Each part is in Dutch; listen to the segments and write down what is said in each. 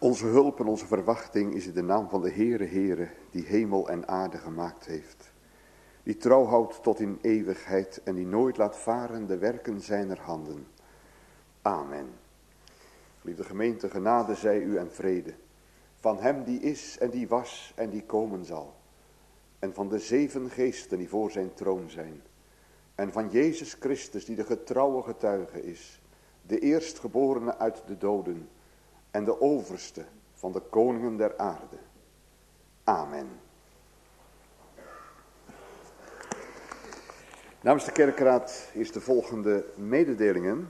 Onze hulp en onze verwachting is in de naam van de Heere, die hemel en aarde gemaakt heeft. Die trouw houdt tot in eeuwigheid en die nooit laat varen de werken zijner handen. Amen. Lieve gemeente, genade zij u en vrede. Van hem die is en die was en die komen zal. En van de 7 geesten die voor zijn troon zijn. En van Jezus Christus die de getrouwe getuige is. De eerstgeborene uit de doden. En de overste van de koningen der aarde. Amen. Namens de kerkraad is de volgende mededelingen.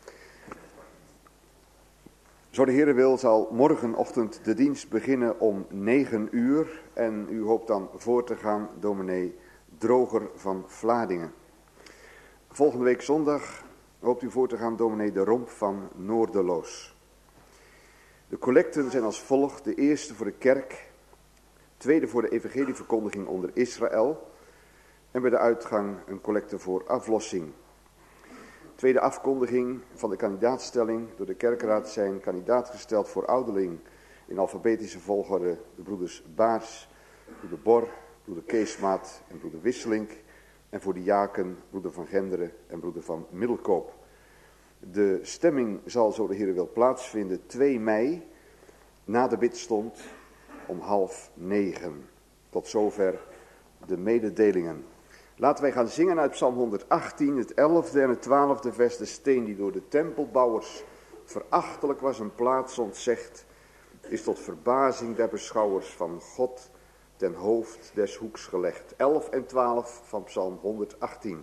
Zo de Heere wil zal morgenochtend de dienst beginnen om 9 uur. En u hoopt dan voor te gaan, dominee Droger van Vlaardingen. Volgende week zondag hoopt u voor te gaan, dominee De Romp van Noorderloos. De collecten zijn als volgt: de eerste voor de kerk, tweede voor de evangelieverkondiging onder Israël en bij de uitgang een collecte voor aflossing. Tweede afkondiging van de kandidaatstelling. Door de kerkraad zijn kandidaat gesteld voor ouderling in alfabetische volgorde de broeders Baars, broeder Bor, broeder Keesmaat en broeder Wisselink. En voor de diaken broeder Van Genderen en broeder Van Middelkoop. De stemming zal, zo de Heer wil, plaatsvinden 2 mei na de bidstond om 8:30. Tot zover de mededelingen. Laten wij gaan zingen uit Psalm 118, het 11e en het 12e vers. De steen die door de tempelbouwers verachtelijk was een plaats ontzegd, is tot verbazing der beschouwers van God ten hoofd des hoeks gelegd. 11 en 12 van Psalm 118.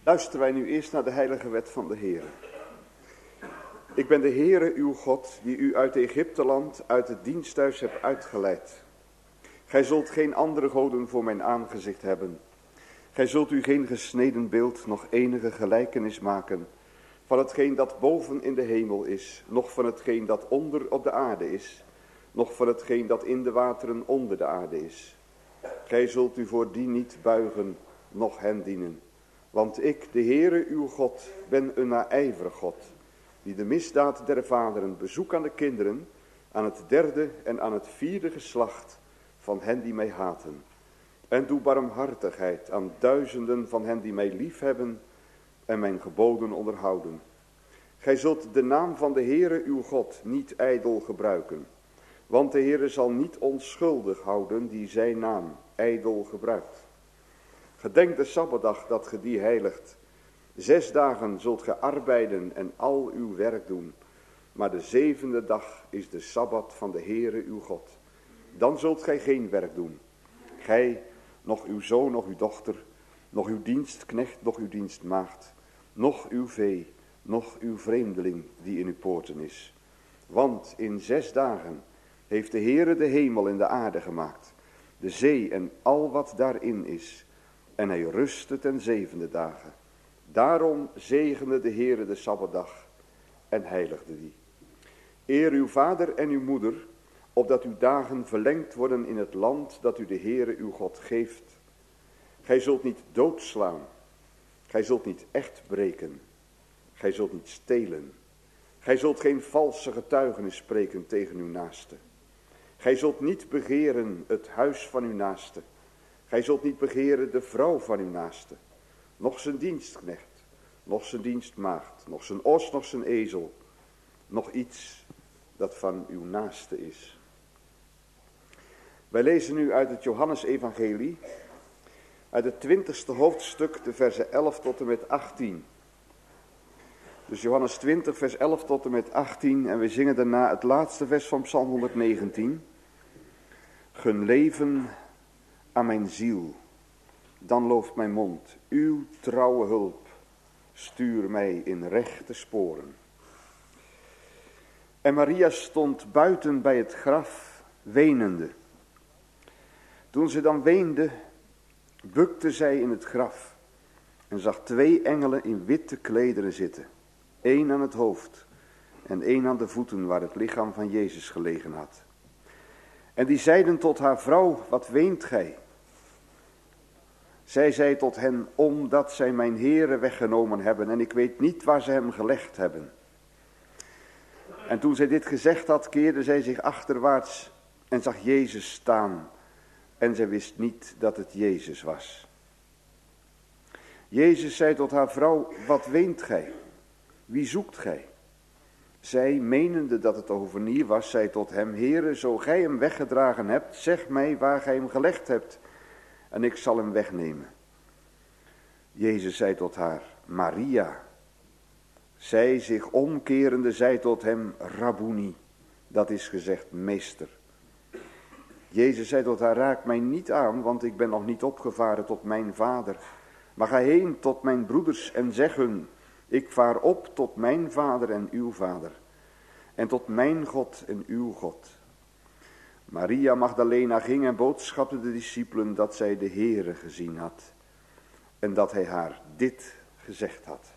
Luisteren wij nu eerst naar de heilige wet van de Heere. Ik ben de Heere uw God, die u uit Egypteland, uit het diensthuis hebt uitgeleid. Gij zult geen andere goden voor mijn aangezicht hebben. Gij zult u geen gesneden beeld, nog enige gelijkenis maken van hetgeen dat boven in de hemel is, noch van hetgeen dat onder op de aarde is, noch van hetgeen dat in de wateren onder de aarde is. Gij zult u voor die niet buigen, noch hen dienen. Want ik, de Heere uw God, ben een naijverig God, die de misdaad der vaderen bezoek aan de kinderen, aan het derde en aan het vierde geslacht van hen die mij haten. En doe barmhartigheid aan duizenden van hen die mij liefhebben en mijn geboden onderhouden. Gij zult de naam van de Heere uw God niet ijdel gebruiken, want de Heere zal niet onschuldig houden die zijn naam ijdel gebruikt. Gedenk de Sabbatdag dat ge die heiligt. 6 dagen zult ge arbeiden en al uw werk doen, maar de 7e dag is de Sabbat van de Heere uw God. Dan zult gij geen werk doen. Gij, noch uw zoon, noch uw dochter, noch uw dienstknecht, noch uw dienstmaagd, noch uw vee, noch uw vreemdeling die in uw poorten is. Want in 6 dagen heeft de Heere de hemel en de aarde gemaakt, de zee en al wat daarin is. En hij rustte ten 7e dagen. Daarom zegende de Heere de Sabbatdag en heiligde die. Eer uw vader en uw moeder, opdat uw dagen verlengd worden in het land dat u de Heere uw God geeft. Gij zult niet doodslaan. Gij zult niet echt breken. Gij zult niet stelen. Gij zult geen valse getuigenis spreken tegen uw naaste. Gij zult niet begeren het huis van uw naaste. Gij zult niet begeren de vrouw van uw naaste, noch zijn dienstknecht, noch zijn dienstmaagd, noch zijn os, noch zijn ezel, noch iets dat van uw naaste is. Wij lezen nu uit het Johannesevangelie, uit het 20e hoofdstuk, de versen 11 tot en met 18. Dus Johannes 20, vers 11 tot en met 18, en we zingen daarna het laatste vers van Psalm 119. Gun leven aan mijn ziel, dan looft mijn mond, uw trouwe hulp, stuur mij in rechte sporen. En Maria stond buiten bij het graf, wenende. Toen ze dan weende, bukte zij in het graf en zag 2 engelen in witte klederen zitten, 1 aan het hoofd en 1 aan de voeten waar het lichaam van Jezus gelegen had. En die zeiden tot haar: vrouw, wat weent gij? Zij zei tot hen: omdat zij mijn Heere weggenomen hebben en ik weet niet waar ze hem gelegd hebben. En toen zij dit gezegd had, keerde zij zich achterwaarts en zag Jezus staan. En zij wist niet dat het Jezus was. Jezus zei tot haar: vrouw, wat weent gij? Wie zoekt gij? Zij, menende dat het overnier was, zei tot hem: Heere, zo gij hem weggedragen hebt, zeg mij waar gij hem gelegd hebt, en ik zal hem wegnemen. Jezus zei tot haar: Maria. Zij, zich omkerende, zei tot hem: Rabboni, dat is gezegd meester. Jezus zei tot haar: raak mij niet aan, want ik ben nog niet opgevaren tot mijn vader. Maar ga heen tot mijn broeders en zeg hun: ik vaar op tot mijn vader en uw vader, en tot mijn God en uw God. Maria Magdalena ging en boodschapte de discipelen dat zij de Heere gezien had, en dat hij haar dit gezegd had.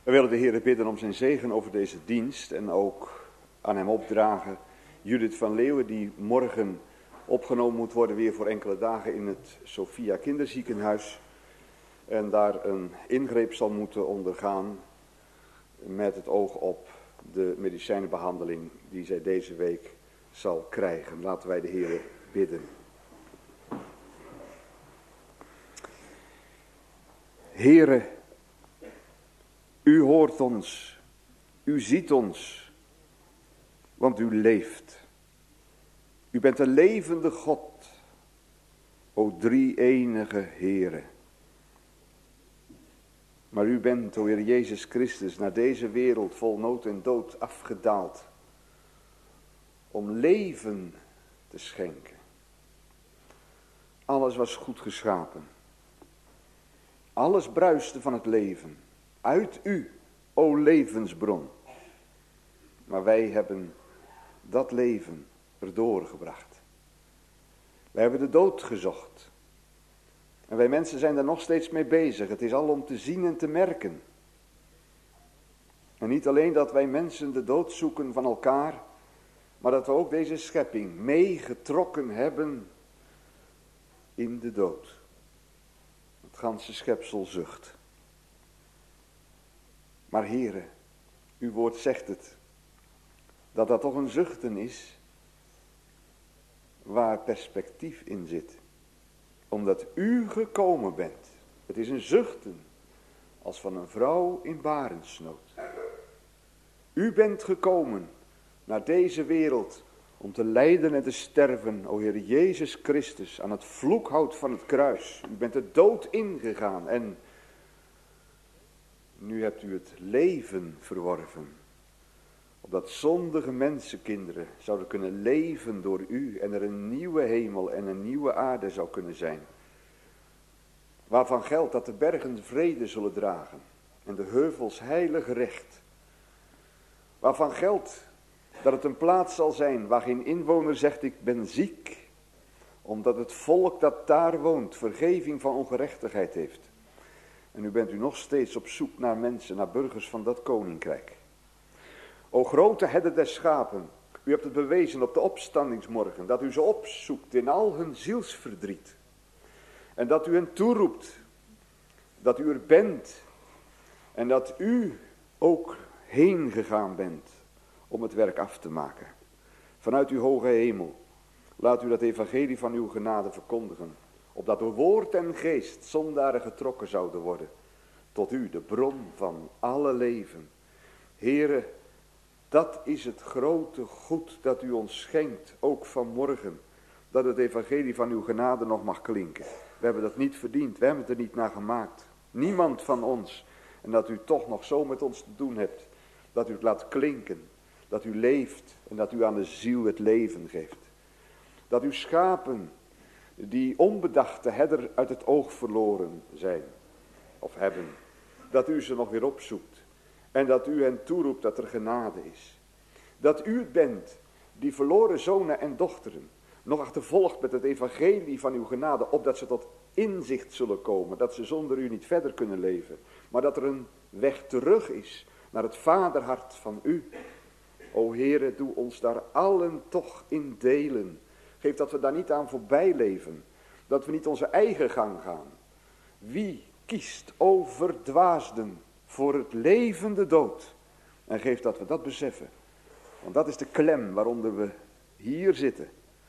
We willen de Heer bidden om zijn zegen over deze dienst en ook aan hem opdragen Judith van Leeuwen, die morgen opgenomen moet worden weer voor enkele dagen in het Sophia Kinderziekenhuis. En daar een ingreep zal moeten ondergaan met het oog op de medicijnenbehandeling die zij deze week zal krijgen. Laten wij de Heer bidden. Heere, u hoort ons, u ziet ons, want u leeft. U bent een levende God, o drie-enige Heere. Maar u bent, o Heer Jezus Christus, naar deze wereld vol nood en dood afgedaald, om leven te schenken. Alles was goed geschapen. Alles bruiste van het leven. Uit u, o levensbron. Maar wij hebben dat leven erdoor gebracht. Wij hebben de dood gezocht. En wij mensen zijn daar nog steeds mee bezig. Het is al om te zien en te merken. En niet alleen dat wij mensen de dood zoeken van elkaar, maar dat we ook deze schepping meegetrokken hebben in de dood. Het ganse schepsel zucht. Maar Heere, uw woord zegt het, dat dat toch een zuchten is waar perspectief in zit. Omdat u gekomen bent. Het is een zuchten als van een vrouw in barensnood. U bent gekomen naar deze wereld om te lijden en te sterven, o Heer Jezus Christus, aan het vloekhout van het kruis. U bent de dood ingegaan en nu hebt u het leven verworven. Opdat zondige mensenkinderen zouden kunnen leven door u en er een nieuwe hemel en een nieuwe aarde zou kunnen zijn. Waarvan geldt dat de bergen vrede zullen dragen en de heuvels heilig recht. Waarvan geldt dat het een plaats zal zijn waar geen inwoner zegt ik ben ziek. Omdat het volk dat daar woont vergeving van ongerechtigheid heeft. En nu bent u nog steeds op zoek naar mensen, naar burgers van dat koninkrijk. O grote herder des schapen, u hebt het bewezen op de opstandingsmorgen, dat u ze opzoekt in al hun zielsverdriet. En dat u hen toeroept, dat u er bent en dat u ook heen gegaan bent om het werk af te maken. Vanuit uw hoge hemel, laat u dat evangelie van uw genade verkondigen, opdat door woord en geest zondaren getrokken zouden worden, tot u, de bron van alle leven. Heere, dat is het grote goed dat u ons schenkt, ook vanmorgen, dat het evangelie van uw genade nog mag klinken. We hebben dat niet verdiend, we hebben het er niet naar gemaakt. Niemand van ons. En dat u toch nog zo met ons te doen hebt, dat u het laat klinken, dat u leeft en dat u aan de ziel het leven geeft. Dat uw schapen, die onbedachte herder uit het oog verloren zijn, of hebben, dat u ze nog weer opzoekt. En dat u hen toeroept dat er genade is. Dat u het bent die verloren zonen en dochteren nog achtervolgt met het evangelie van uw genade, opdat ze tot inzicht zullen komen, dat ze zonder u niet verder kunnen leven. Maar dat er een weg terug is naar het vaderhart van u. O Heere, doe ons daar allen toch in delen. Geef dat we daar niet aan voorbij leven. Dat we niet onze eigen gang gaan. Wie kiest over dwaasden voor het levende dood? En geef dat we dat beseffen. Want dat is de klem waaronder we hier zitten.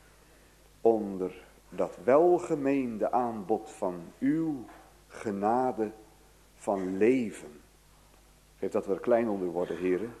Onder dat welgemeende aanbod van uw genade van leven. Geef dat we er klein onder worden, heren.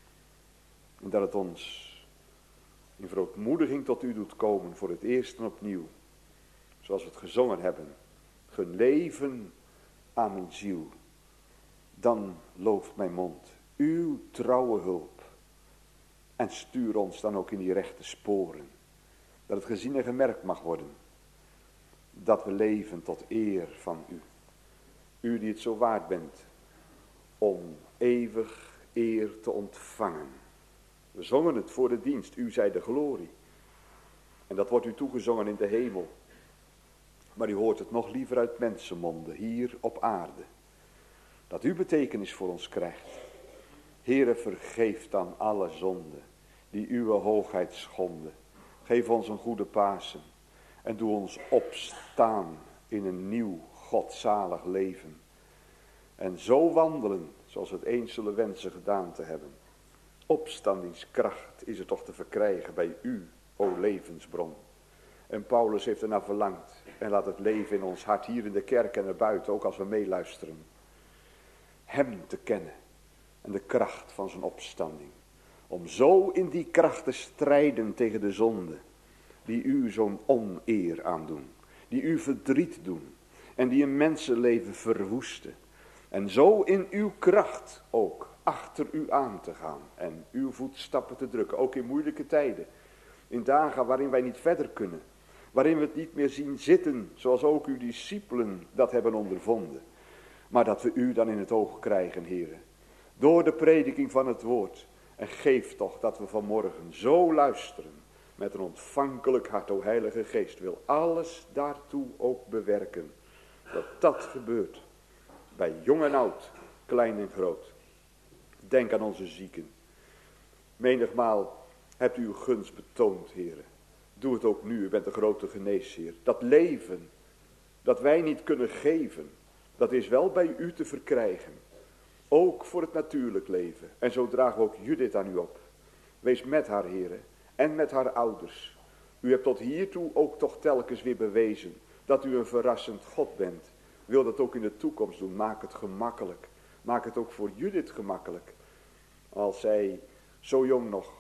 En dat het ons in verootmoediging tot u doet komen voor het eerst en opnieuw. Zoals we het gezongen hebben. Gun leven aan mijn ziel. Dan looft mijn mond uw trouwe hulp. En stuur ons dan ook in die rechte sporen. Dat het gezien en gemerkt mag worden. Dat we leven tot eer van u. U die het zo waard bent om eeuwig eer te ontvangen. We zongen het voor de dienst. U zij de glorie. En dat wordt u toegezongen in de hemel. Maar u hoort het nog liever uit mensenmonden hier op aarde. dat u betekenis voor ons krijgt. Heere, vergeef dan alle zonden die uw hoogheid schonden. Geef ons een goede Pasen en doe ons opstaan in een nieuw godzalig leven. En zo wandelen zoals we het eens zullen wensen gedaan te hebben. Opstandingskracht is er toch te verkrijgen bij u, o levensbron. En Paulus heeft ernaar verlangd en laat het leven in ons hart hier in de kerk en erbuiten, ook als we meeluisteren. Hem te kennen en de kracht van zijn opstanding. Om zo in die kracht te strijden tegen de zonde die u zo'n oneer aandoen. Die u verdriet doen en die een mensenleven verwoesten. En zo in uw kracht ook achter u aan te gaan en uw voetstappen te drukken. Ook in moeilijke tijden. In dagen waarin wij niet verder kunnen. Waarin we het niet meer zien zitten zoals ook uw discipelen dat hebben ondervonden. Maar dat we u dan in het oog krijgen, heren. Door de prediking van het woord. En geef toch dat we vanmorgen zo luisteren. Met een ontvankelijk hart, o Heilige Geest, wil alles daartoe ook bewerken. Dat gebeurt. Bij jong en oud, klein en groot. Denk aan onze zieken. Menigmaal hebt u uw gunst betoond, heren. Doe het ook nu, u bent de grote geneesheer. Dat leven, dat wij niet kunnen geven, dat is wel bij u te verkrijgen. Ook voor het natuurlijk leven. En zo dragen we ook Judith aan u op. Wees met haar, heren, en met haar ouders. U hebt tot hiertoe ook toch telkens weer bewezen dat u een verrassend God bent. Wil dat ook in de toekomst doen. Maak het gemakkelijk. Maak het ook voor Judith gemakkelijk. Als zij zo jong nog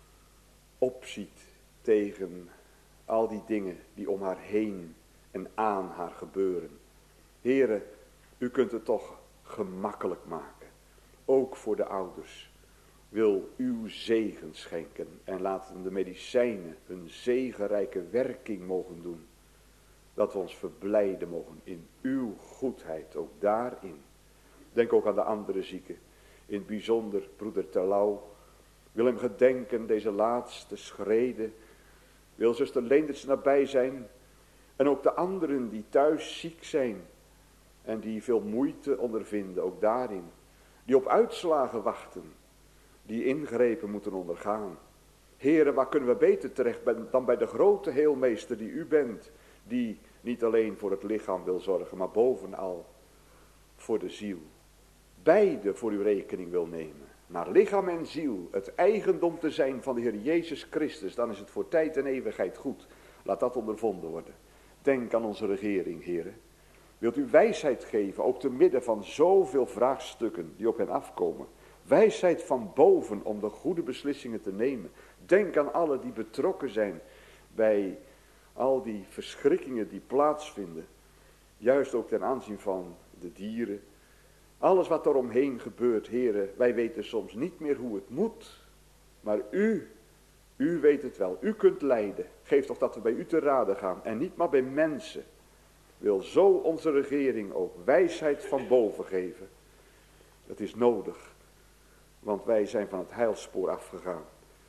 opziet tegen al die dingen die om haar heen en aan haar gebeuren. Heren, u kunt het toch gemakkelijk maken. Ook voor de ouders. Wil uw zegen schenken en laten de medicijnen hun zegenrijke werking mogen doen. Dat we ons verblijden mogen in uw goedheid, ook daarin. Denk ook aan de andere zieken. In het bijzonder broeder Terlouw. Wil hem gedenken deze laatste schreden. Wil zuster Leenderts nabij zijn. En ook de anderen die thuis ziek zijn. En die veel moeite ondervinden, ook daarin. Die op uitslagen wachten. Die ingrepen moeten ondergaan. Heren, waar kunnen we beter terecht dan bij de grote heelmeester die u bent. Die niet alleen voor het lichaam wil zorgen, maar bovenal voor de ziel. Beide voor uw rekening wil nemen. Naar lichaam en ziel het eigendom te zijn van de Heer Jezus Christus. Dan is het voor tijd en eeuwigheid goed. Laat dat ondervonden worden. Denk aan onze regering, heren. Wilt u wijsheid geven, ook te midden van zoveel vraagstukken die op hen afkomen. Wijsheid van boven om de goede beslissingen te nemen. Denk aan alle die betrokken zijn bij al die verschrikkingen die plaatsvinden. Juist ook ten aanzien van de dieren. Alles wat er omheen gebeurt, heren, wij weten soms niet meer hoe het moet. Maar u weet het wel. U kunt leiden. Geef toch dat we bij u te raden gaan en niet maar bij mensen. Wil zo onze regering ook wijsheid van boven geven. Dat is nodig. Want wij zijn van het heilspoor afgegaan.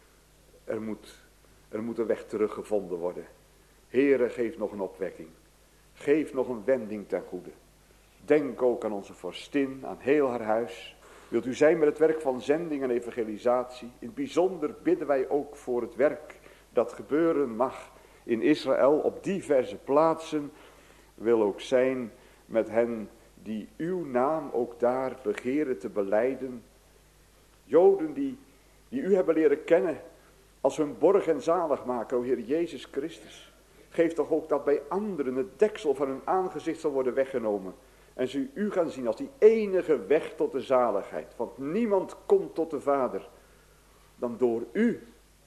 Er moet een weg teruggevonden worden. Heere, geef nog een opwekking. Geef nog een wending ten goede. Denk ook aan onze vorstin, aan heel haar huis. Wilt u zijn met het werk van zending en evangelisatie. In het bijzonder bidden wij ook voor het werk dat gebeuren mag in Israël op diverse plaatsen. Wil ook zijn met hen die uw naam ook daar begeren te belijden. Joden die u hebben leren kennen als hun borg en zaligmaker, o Heer Jezus Christus. Geef toch ook dat bij anderen het deksel van hun aangezicht zal worden weggenomen. En ze u gaan zien als die enige weg tot de zaligheid. Want niemand komt tot de Vader dan door u.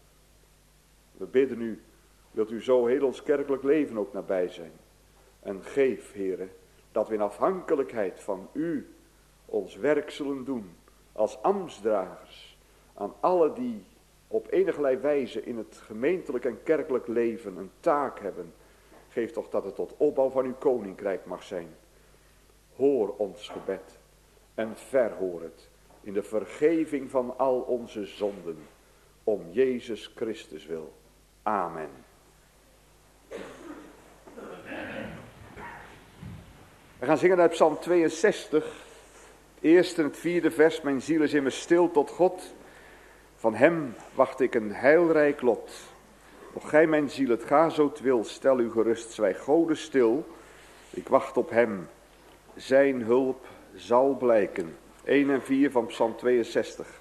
We bidden u, wilt u zo heel ons kerkelijk leven ook nabij zijn. En geef, Heere, dat we in afhankelijkheid van u ons werk zullen doen. Als ambtsdragers aan alle die op enigerlei wijze in het gemeentelijk en kerkelijk leven een taak hebben. Geef toch dat het tot opbouw van uw koninkrijk mag zijn. Hoor ons gebed en verhoor het in de vergeving van al onze zonden. Om Jezus Christus wil. Amen. We gaan zingen uit Psalm 62. Het Eerst en het 4e vers, mijn ziel is immers stil tot God. Van hem wacht ik een heilrijk lot. Och gij mijn ziel, het ga zo t wil, stel u gerust, zwijg Gode stil. Ik wacht op hem, zijn hulp zal blijken. 1 en 4 van Psalm 62.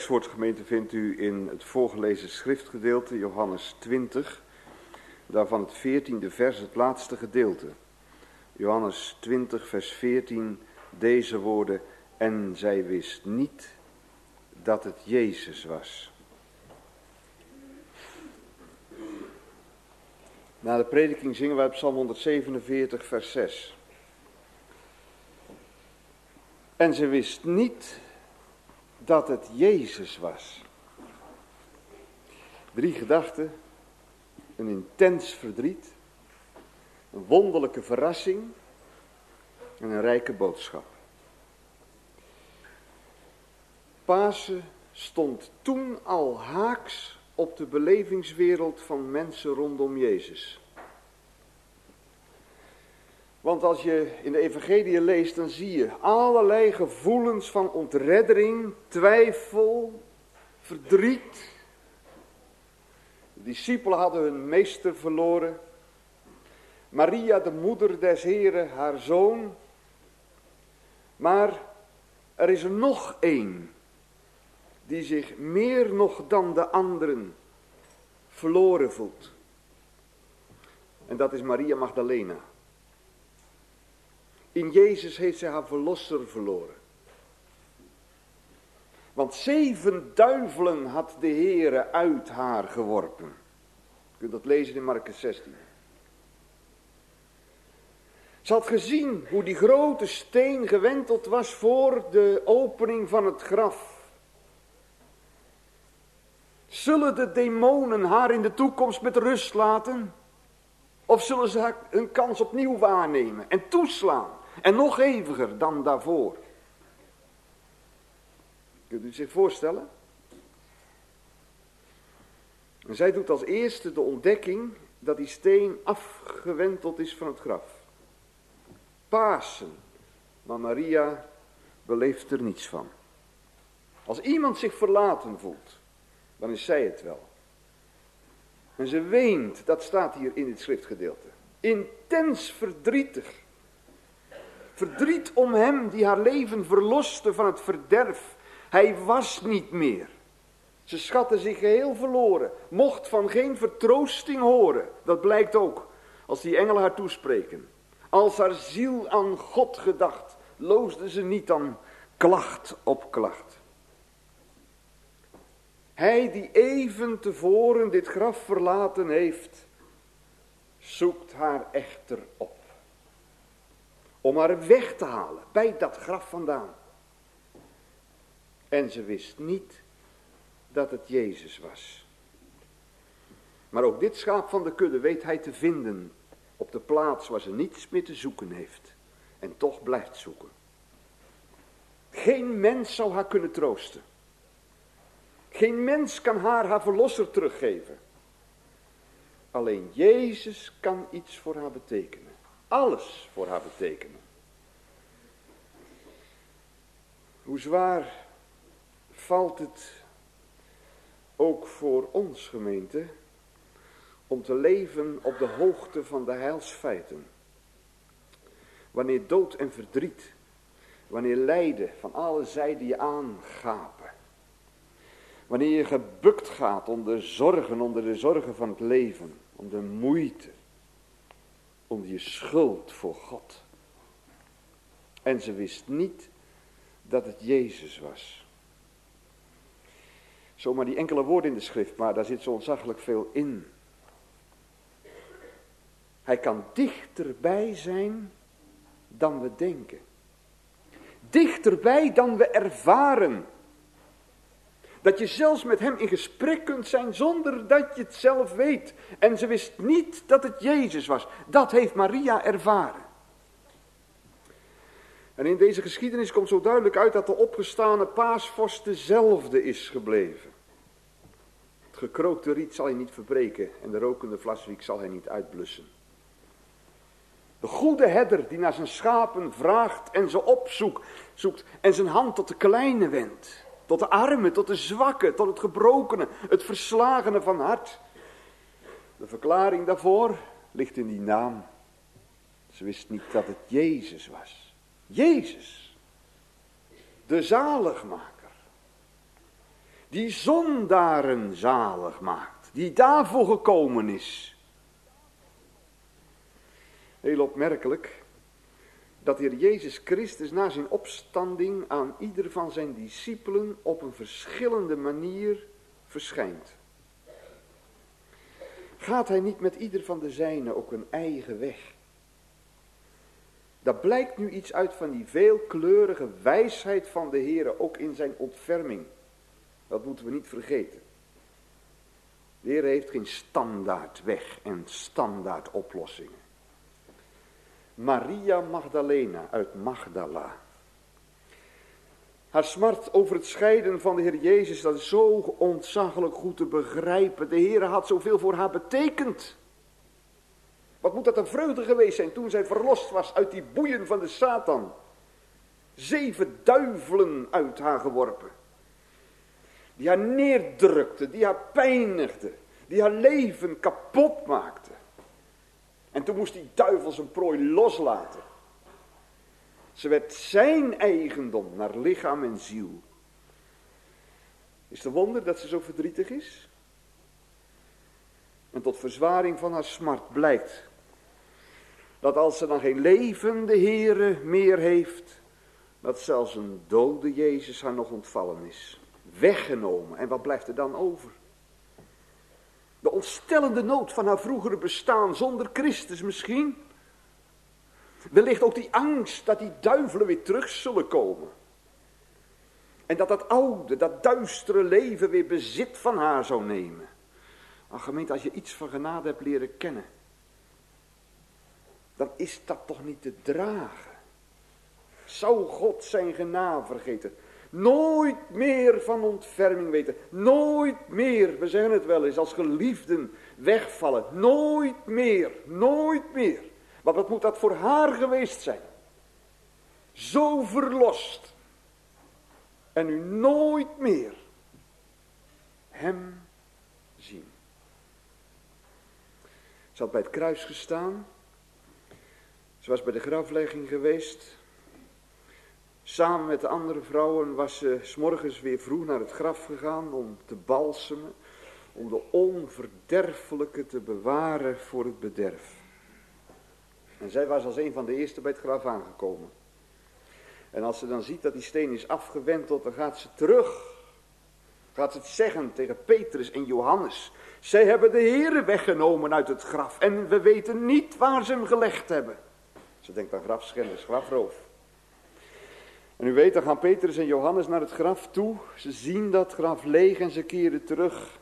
tekstwoordgemeente vindt u in het voorgelezen schriftgedeelte, Johannes 20, daarvan het 14e vers, het laatste gedeelte. Johannes 20, vers 14, deze woorden: en zij wist niet dat het Jezus was. Na de prediking zingen wij Psalm 147, vers 6. En ze wist niet dat het Jezus was. 3 gedachten, een intens verdriet, een wonderlijke verrassing en een rijke boodschap. Pasen stond toen al haaks op de belevingswereld van mensen rondom Jezus. Want als je in de evangelie leest, dan zie je allerlei gevoelens van ontreddering, twijfel, verdriet. De discipelen hadden hun meester verloren. Maria, de moeder des Heren, haar zoon. Maar er is er nog één die zich meer nog dan de anderen verloren voelt. En dat is Maria Magdalena. In Jezus heeft zij haar verlosser verloren. Want 7 duivelen had de Heere uit haar geworpen. Je kunt dat lezen in Markus 16. Ze had gezien hoe die grote steen gewenteld was voor de opening van het graf. Zullen de demonen haar in de toekomst met rust laten? Of zullen ze hun kans opnieuw waarnemen en toeslaan? En nog eviger dan daarvoor. Kunt u zich voorstellen? En zij doet als eerste de ontdekking dat die steen afgewenteld is van het graf. Pasen. Maar Maria beleeft er niets van. Als iemand zich verlaten voelt, dan is zij het wel. En ze weent, dat staat hier in dit schriftgedeelte. Intens verdrietig. Verdriet om hem die haar leven verloste van het verderf. Hij was niet meer. Ze schatte zich geheel verloren. Mocht van geen vertroosting horen. Dat blijkt ook als die engelen haar toespreken. Als haar ziel aan God gedacht, loosde ze niet aan klacht op klacht. Hij die even tevoren dit graf verlaten heeft, zoekt haar echter op. Om haar weg te halen, bij dat graf vandaan. En ze wist niet dat het Jezus was. Maar ook dit schaap van de kudde weet hij te vinden op de plaats waar ze niets meer te zoeken heeft. En toch blijft zoeken. Geen mens zou haar kunnen troosten. Geen mens kan haar verlosser teruggeven. Alleen Jezus kan iets voor haar betekenen. Alles voor haar betekenen. Hoe zwaar valt het ook voor ons, gemeente, om te leven op de hoogte van de heilsfeiten. Wanneer dood en verdriet, wanneer lijden van alle zijden je aangapen. Wanneer je gebukt gaat onder de zorgen van het leven, om de moeite, om je schuld voor God. En ze wist niet dat het Jezus was. Zomaar die enkele woorden in de schrift, maar daar zit zo ontzaglijk veel in. Hij kan dichterbij zijn dan we denken. Dichterbij dan we ervaren. Dat je zelfs met hem in gesprek kunt zijn zonder dat je het zelf weet. En ze wist niet dat het Jezus was. Dat heeft Maria ervaren. En in deze geschiedenis komt zo duidelijk uit dat de opgestane paasvorst dezelfde is gebleven. Het gekrookte riet zal hij niet verbreken en de rokende vlaswiek zal hij niet uitblussen. De goede herder die naar zijn schapen vraagt en ze opzoekt en zijn hand tot de kleine wendt. Tot de armen, tot de zwakken, tot het gebrokene, het verslagene van hart. De verklaring daarvoor ligt in die naam. Ze wist niet dat het Jezus was. Jezus, de zaligmaker. die zondaren zalig maakt, die daarvoor gekomen is. Heel opmerkelijk dat de Heer Jezus Christus na zijn opstanding aan ieder van zijn discipelen op een verschillende manier verschijnt. Gaat hij niet met ieder van de zijnen ook een eigen weg? Daar blijkt nu iets uit van die veelkleurige wijsheid van de Heer, ook in zijn ontferming. Dat moeten we niet vergeten. De Heer heeft geen standaard weg en standaard oplossingen. Maria Magdalena uit Magdala. Haar smart over het scheiden van de Heer Jezus, dat is zo ontzaglijk goed te begrijpen. De Heer had zoveel voor haar betekend. Wat moet dat een vreugde geweest zijn toen zij verlost was uit die boeien van de Satan. 7 duivelen uit haar geworpen. Die haar neerdrukte, die haar pijnigde, die haar leven kapot maakte. En toen moest die duivel zijn prooi loslaten. Ze werd zijn eigendom naar lichaam en ziel. Is het wonder dat ze zo verdrietig is? En tot verzwaring van haar smart blijkt dat als ze dan geen levende Heere meer heeft, dat zelfs een dode Jezus haar nog ontvallen is. Weggenomen. En wat blijft er dan over? De ontstellende nood van haar vroegere bestaan zonder Christus misschien. Wellicht ook die angst dat die duivelen weer terug zullen komen. En dat dat oude, dat duistere leven weer bezit van haar zou nemen. Ach gemeente, als je iets van genade hebt leren kennen, dan is dat toch niet te dragen. Zou God zijn genade vergeten? Nooit meer van ontferming weten. Nooit meer, we zeggen het wel eens, als geliefden wegvallen. Nooit meer, nooit meer. Maar wat moet dat voor haar geweest zijn? Zo verlost. En nu nooit meer hem zien. Ze had bij het kruis gestaan. Ze was bij de graflegging geweest. Samen met de andere vrouwen was ze 's morgens weer vroeg naar het graf gegaan om te balsemen. Om de onverderfelijke te bewaren voor het bederf. En zij was als een van de eerste bij het graf aangekomen. En als ze dan ziet dat die steen is afgewenteld, dan gaat ze terug. Gaat ze het zeggen tegen Petrus en Johannes. Zij hebben de Heere weggenomen uit het graf. En we weten niet waar ze hem gelegd hebben. Ze denkt aan grafschennis, grafroof. En u weet, dan gaan Petrus en Johannes naar het graf toe. Ze zien dat graf leeg en ze keren terug.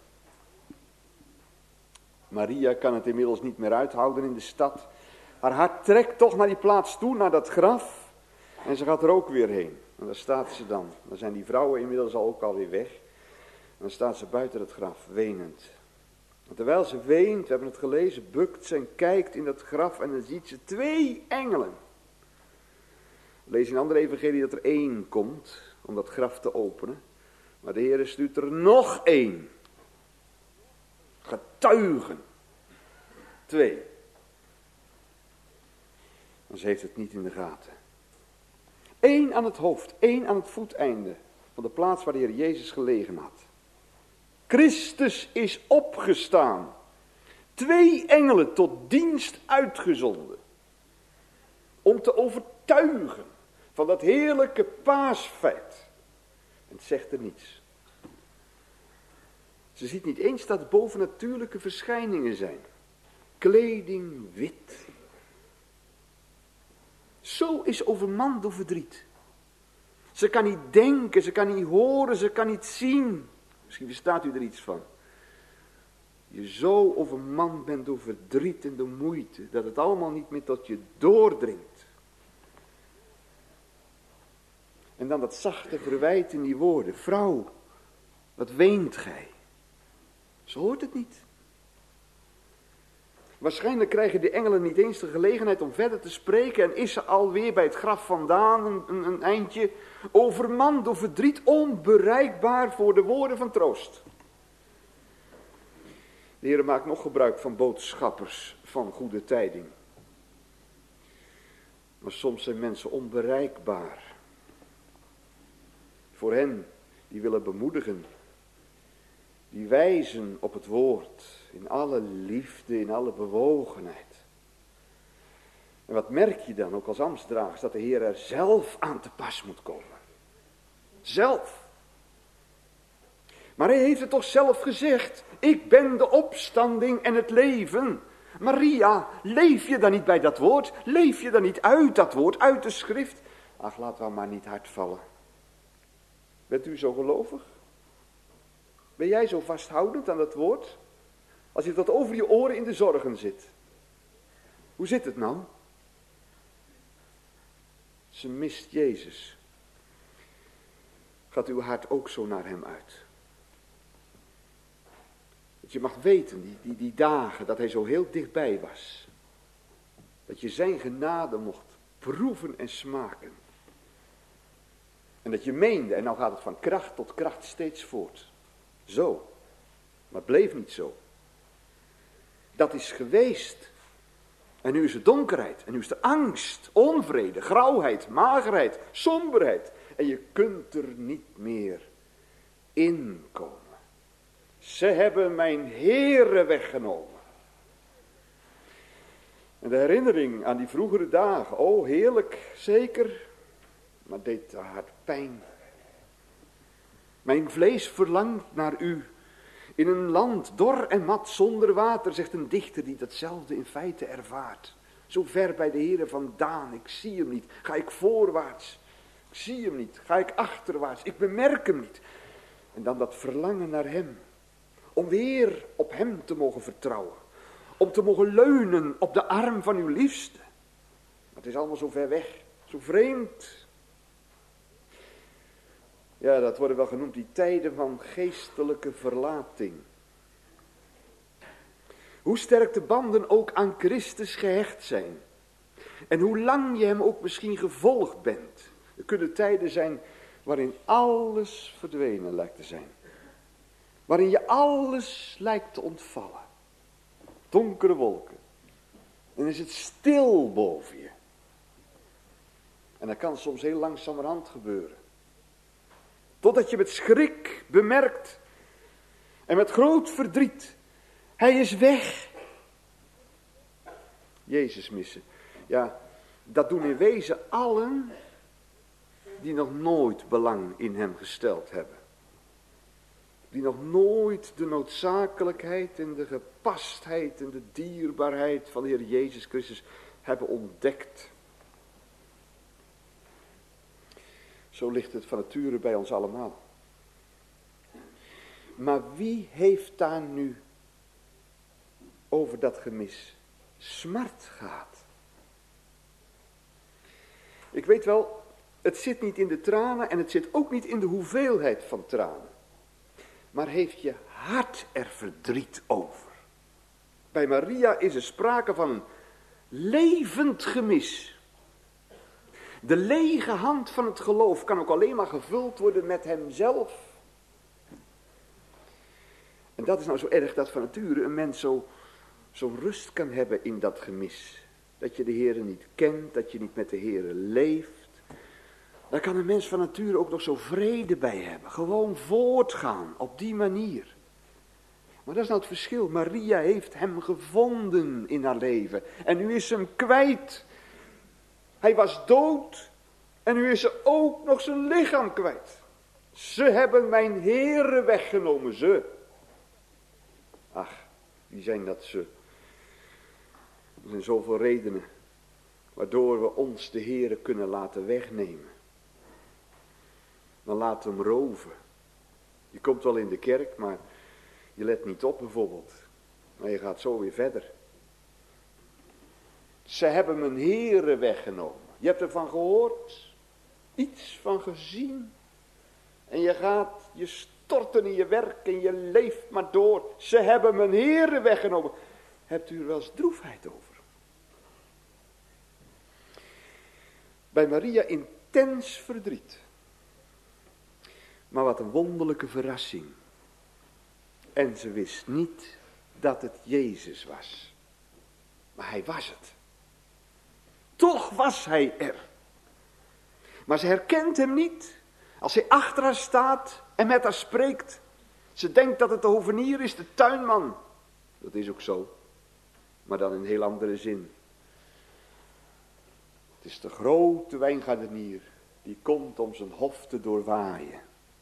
Maria kan het inmiddels niet meer uithouden in de stad. Haar hart trekt toch naar die plaats toe, naar dat graf. En ze gaat er ook weer heen. En daar staat ze dan. Dan zijn die vrouwen inmiddels ook alweer weg. En dan staat ze buiten het graf, wenend. En terwijl ze weent, we hebben het gelezen, bukt ze en kijkt in dat graf en dan ziet ze 2 engelen. We lezen in een andere evangelie dat er 1 komt om dat graf te openen. Maar de Heer stuurt er nog 1. Getuigen. 2. Maar ze heeft het niet in de gaten. 1 aan het hoofd, 1 aan het voeteinde van de plaats waar de Heer Jezus gelegen had. Christus is opgestaan. 2 engelen tot dienst uitgezonden. Om te overtuigen van dat heerlijke paasfeit. En het zegt er niets. Ze ziet niet eens dat het bovennatuurlijke verschijningen zijn. Kleding wit. Zo is overmand door verdriet. Ze kan niet denken, ze kan niet horen, ze kan niet zien. Misschien verstaat u er iets van. Je zo overmand bent door verdriet en door moeite, dat het allemaal niet meer tot je doordringt. En dan dat zachte verwijt in die woorden. Vrouw, wat weent gij? Ze hoort het niet. Waarschijnlijk krijgen de engelen niet eens de gelegenheid om verder te spreken en is ze alweer bij het graf vandaan een eindje overmand door verdriet, onbereikbaar voor de woorden van troost. De Heer maakt nog gebruik van boodschappers van goede tijding. Maar soms zijn mensen onbereikbaar. Voor hen die willen bemoedigen, die wijzen op het woord, in alle liefde, in alle bewogenheid. En wat merk je dan ook als ambtsdragers? Dat de Heer er zelf aan te pas moet komen. Zelf. Maar hij heeft het toch zelf gezegd. Ik ben de opstanding en het leven. Maria, leef je dan niet bij dat woord? Leef je dan niet uit dat woord, uit de schrift? Ach, laten we maar niet hard vallen. Bent u zo gelovig? Ben jij zo vasthoudend aan dat woord? Als je tot over je oren in de zorgen zit. Hoe zit het nou? Ze mist Jezus. Gaat uw hart ook zo naar hem uit? Dat je mag weten, die dagen, dat hij zo heel dichtbij was. Dat je zijn genade mocht proeven en smaken. En dat je meende, en nou gaat het van kracht tot kracht steeds voort. Zo. Maar het bleef niet zo. Dat is geweest. En nu is het donkerheid. En nu is de angst, onvrede, grauwheid, magerheid, somberheid. En je kunt er niet meer inkomen. Ze hebben mijn Heere weggenomen. En de herinnering aan die vroegere dagen. Oh, heerlijk, zeker. Maar deed hard pijn. Mijn vlees verlangt naar u. In een land dor en mat zonder water, zegt een dichter die datzelfde in feite ervaart. Zo ver bij de Heere vandaan, ik zie hem niet. Ga ik voorwaarts? Ik zie hem niet. Ga ik achterwaarts? Ik bemerk hem niet. En dan dat verlangen naar hem. Om weer op hem te mogen vertrouwen. Om te mogen leunen op de arm van uw liefste. Maar het is allemaal zo ver weg. Zo vreemd. Ja, dat worden wel genoemd die tijden van geestelijke verlating. Hoe sterk de banden ook aan Christus gehecht zijn. En hoe lang je hem ook misschien gevolgd bent. Er kunnen tijden zijn waarin alles verdwenen lijkt te zijn. Waarin je alles lijkt te ontvallen. Donkere wolken. En is het stil boven je. En dat kan soms heel langzamerhand gebeuren. Totdat je met schrik bemerkt. En met groot verdriet. Hij is weg. Jezus missen. Ja, dat doen in wezen allen die nog nooit belang in hem gesteld hebben. Die nog nooit de noodzakelijkheid en de gepastheid en de dierbaarheid van de Heer Jezus Christus hebben ontdekt. Zo ligt het van nature bij ons allemaal. Maar wie heeft daar nu over dat gemis smart gehad? Ik weet wel, het zit niet in de tranen en het zit ook niet in de hoeveelheid van tranen. Maar heeft je hart er verdriet over? Bij Maria is er sprake van een levend gemis. De lege hand van het geloof kan ook alleen maar gevuld worden met hemzelf. En dat is nou zo erg dat van nature een mens zo rust kan hebben in dat gemis. Dat je de Heere niet kent, dat je niet met de Heere leeft. Daar kan een mens van nature ook nog zo vrede bij hebben. Gewoon voortgaan op die manier. Maar dat is nou het verschil. Maria heeft hem gevonden in haar leven. En nu is ze hem kwijt. Hij was dood. En nu is ze ook nog zijn lichaam kwijt. Ze hebben mijn Heere weggenomen. Ze. Ach, wie zijn dat ze? Er zijn zoveel redenen. Waardoor we ons de Heere kunnen laten wegnemen. Dan laten we hem roven. Je komt wel in de kerk, maar je let niet op bijvoorbeeld. Maar je gaat zo weer verder. Ze hebben mijn Heere weggenomen. Je hebt ervan gehoord. Iets van gezien. En je storten in je werk en je leeft maar door. Ze hebben mijn Heere weggenomen. Hebt u er wel eens droefheid over? Bij Maria intens verdriet. Maar wat een wonderlijke verrassing. En ze wist niet dat het Jezus was. Maar hij was het. Toch was hij er. Maar ze herkent hem niet. Als hij achter haar staat en met haar spreekt. Ze denkt dat het de hovenier is, de tuinman. Dat is ook zo. Maar dan in een heel andere zin. Het is de grote wijngaardenier die komt om zijn hof te doorwaaien.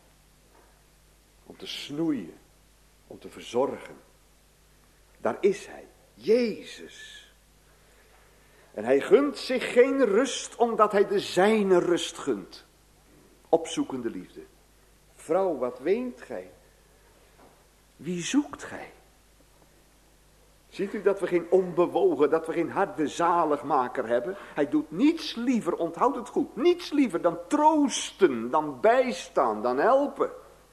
Om te snoeien. Om te verzorgen. Daar is hij. Jezus. En hij gunt zich geen rust omdat hij de zijne rust gunt. Opzoekende liefde. Vrouw, wat weent gij? Wie zoekt gij? Ziet u dat we geen onbewogen, dat we geen harde zaligmaker hebben? Hij doet niets liever, onthoud het goed, niets liever dan troosten, dan bijstaan, dan helpen.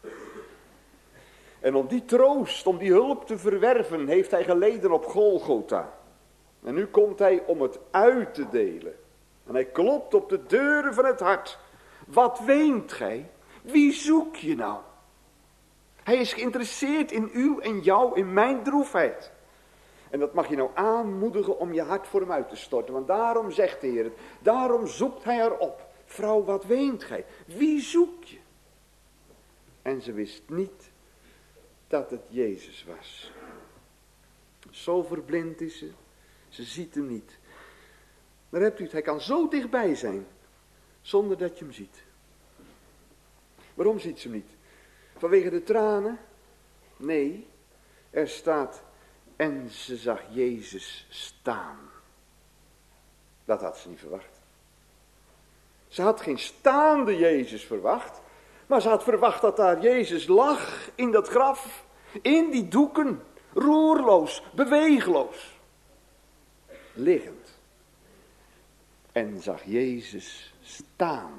En om die troost, om die hulp te verwerven, heeft hij geleden op Golgotha. En nu komt hij om het uit te delen. En hij klopt op de deuren van het hart. Wat weent gij? Wie zoek je nou? Hij is geïnteresseerd in u en jou, in mijn droefheid. En dat mag je nou aanmoedigen om je hart voor hem uit te storten. Want daarom zegt de Heer het. Daarom zoekt hij haar op. Vrouw, wat weent gij? Wie zoek je? En ze wist niet dat het Jezus was. Zo verblind is ze. Ze ziet hem niet. Daar hebt u het. Hij kan zo dichtbij zijn. Zonder dat je hem ziet. Waarom ziet ze hem niet? Vanwege de tranen? Nee. Er staat... En ze zag Jezus staan. Dat had ze niet verwacht. Ze had geen staande Jezus verwacht. Maar ze had verwacht dat daar Jezus lag in dat graf. In die doeken. Roerloos, beweegloos. Liggend. En zag Jezus staan.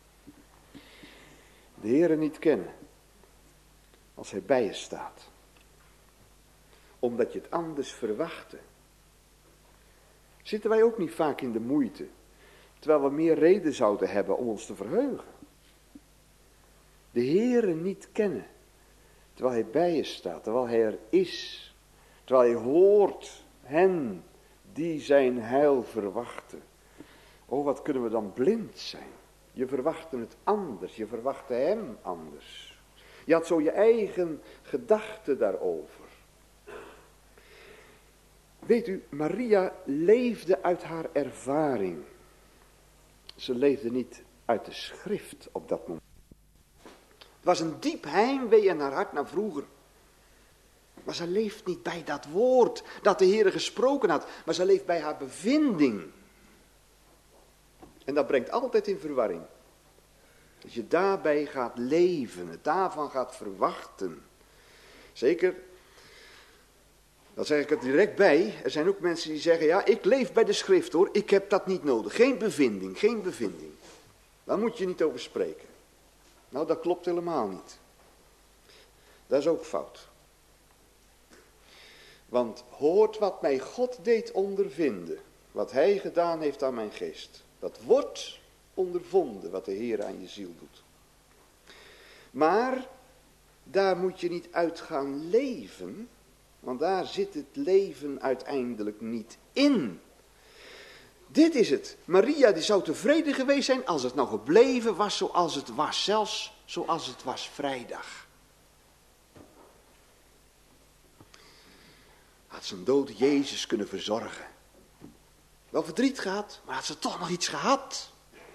De Heere niet kennen. Als hij bij je staat. Omdat je het anders verwachtte. Zitten wij ook niet vaak in de moeite. Terwijl we meer reden zouden hebben om ons te verheugen. De Heere niet kennen. Terwijl hij bij je staat. Terwijl hij er is. Terwijl je hoort hen die zijn heil verwachten. Oh, wat kunnen we dan blind zijn. Je verwachtte het anders. Je verwachtte hem anders. Je had zo je eigen gedachten daarover. Weet u, Maria leefde uit haar ervaring. Ze leefde niet uit de schrift op dat moment. Het was een diep heimwee in haar hart naar vroeger. Maar ze leeft niet bij dat woord dat de Heere gesproken had. Maar ze leeft bij haar bevinding. En dat brengt altijd in verwarring. Als je daarbij gaat leven, het daarvan gaat verwachten. Zeker... Dan zeg ik er direct bij, er zijn ook mensen die zeggen, ja, ik leef bij de schrift hoor, ik heb dat niet nodig. Geen bevinding, geen bevinding. Daar moet je niet over spreken. Nou, dat klopt helemaal niet. Dat is ook fout. Want hoort wat mij God deed ondervinden, wat hij gedaan heeft aan mijn geest. Dat wordt ondervonden wat de Heer aan je ziel doet. Maar daar moet je niet uit gaan leven... Want daar zit het leven uiteindelijk niet in. Dit is het. Maria die zou tevreden geweest zijn als het nou gebleven was zoals het was. Zelfs zoals het was vrijdag. Had ze een dode Jezus kunnen verzorgen. Wel verdriet gehad, maar had ze toch nog iets gehad.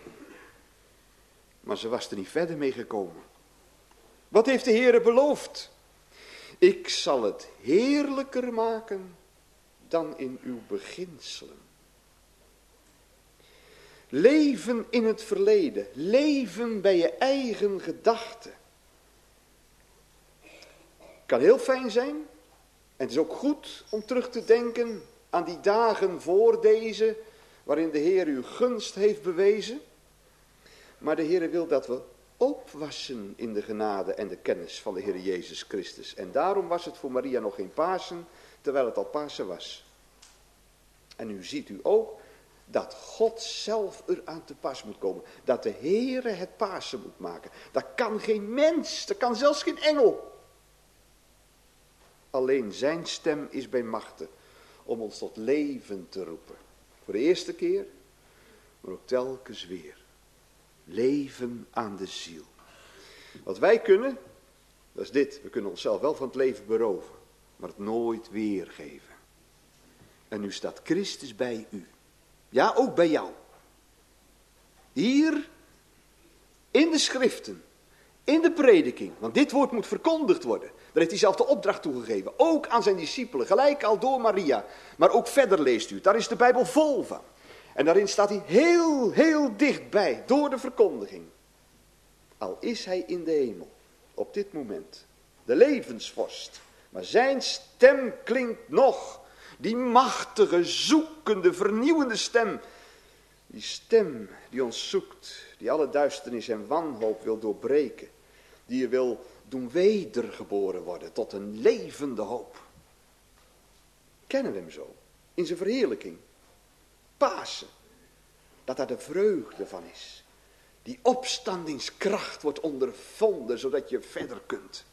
Maar ze was er niet verder mee gekomen. Wat heeft de Heere beloofd? Ik zal het heerlijker maken dan in uw beginselen. Leven in het verleden. Leven bij je eigen gedachten. Kan heel fijn zijn. En het is ook goed om terug te denken aan die dagen voor deze, waarin de Heer uw gunst heeft bewezen. Maar de Heer wil dat we opwassen in de genade en de kennis van de Heer Jezus Christus. En daarom was het voor Maria nog geen Pasen, terwijl het al Pasen was. En nu ziet u ook dat God zelf er aan te pas moet komen. Dat de Heere het Pasen moet maken. Dat kan geen mens, dat kan zelfs geen engel. Alleen zijn stem is bij machten om ons tot leven te roepen. Voor de eerste keer, maar ook telkens weer. Leven aan de ziel. Wat wij kunnen, Dat is dit, we kunnen onszelf wel van het leven beroven, maar het nooit weergeven. En nu staat Christus bij u. Ja, ook bij jou. Hier, in de schriften, in de prediking, want dit woord moet verkondigd worden. Daar heeft hij zelf de opdracht toegegeven, ook aan zijn discipelen, gelijk al door Maria. Maar ook verder leest u het, daar is de Bijbel vol van. En daarin staat hij heel dichtbij, door de verkondiging. Al is hij in de hemel, op dit moment, de levensvorst. Maar zijn stem klinkt nog, die machtige, zoekende, vernieuwende stem. Die stem die ons zoekt, die alle duisternis en wanhoop wil doorbreken. Die je wil doen wedergeboren worden tot een levende hoop. Kennen we hem zo, in zijn verheerlijking. Pasen, dat daar de vreugde van is. Die opstandingskracht wordt ondervonden, zodat je verder kunt.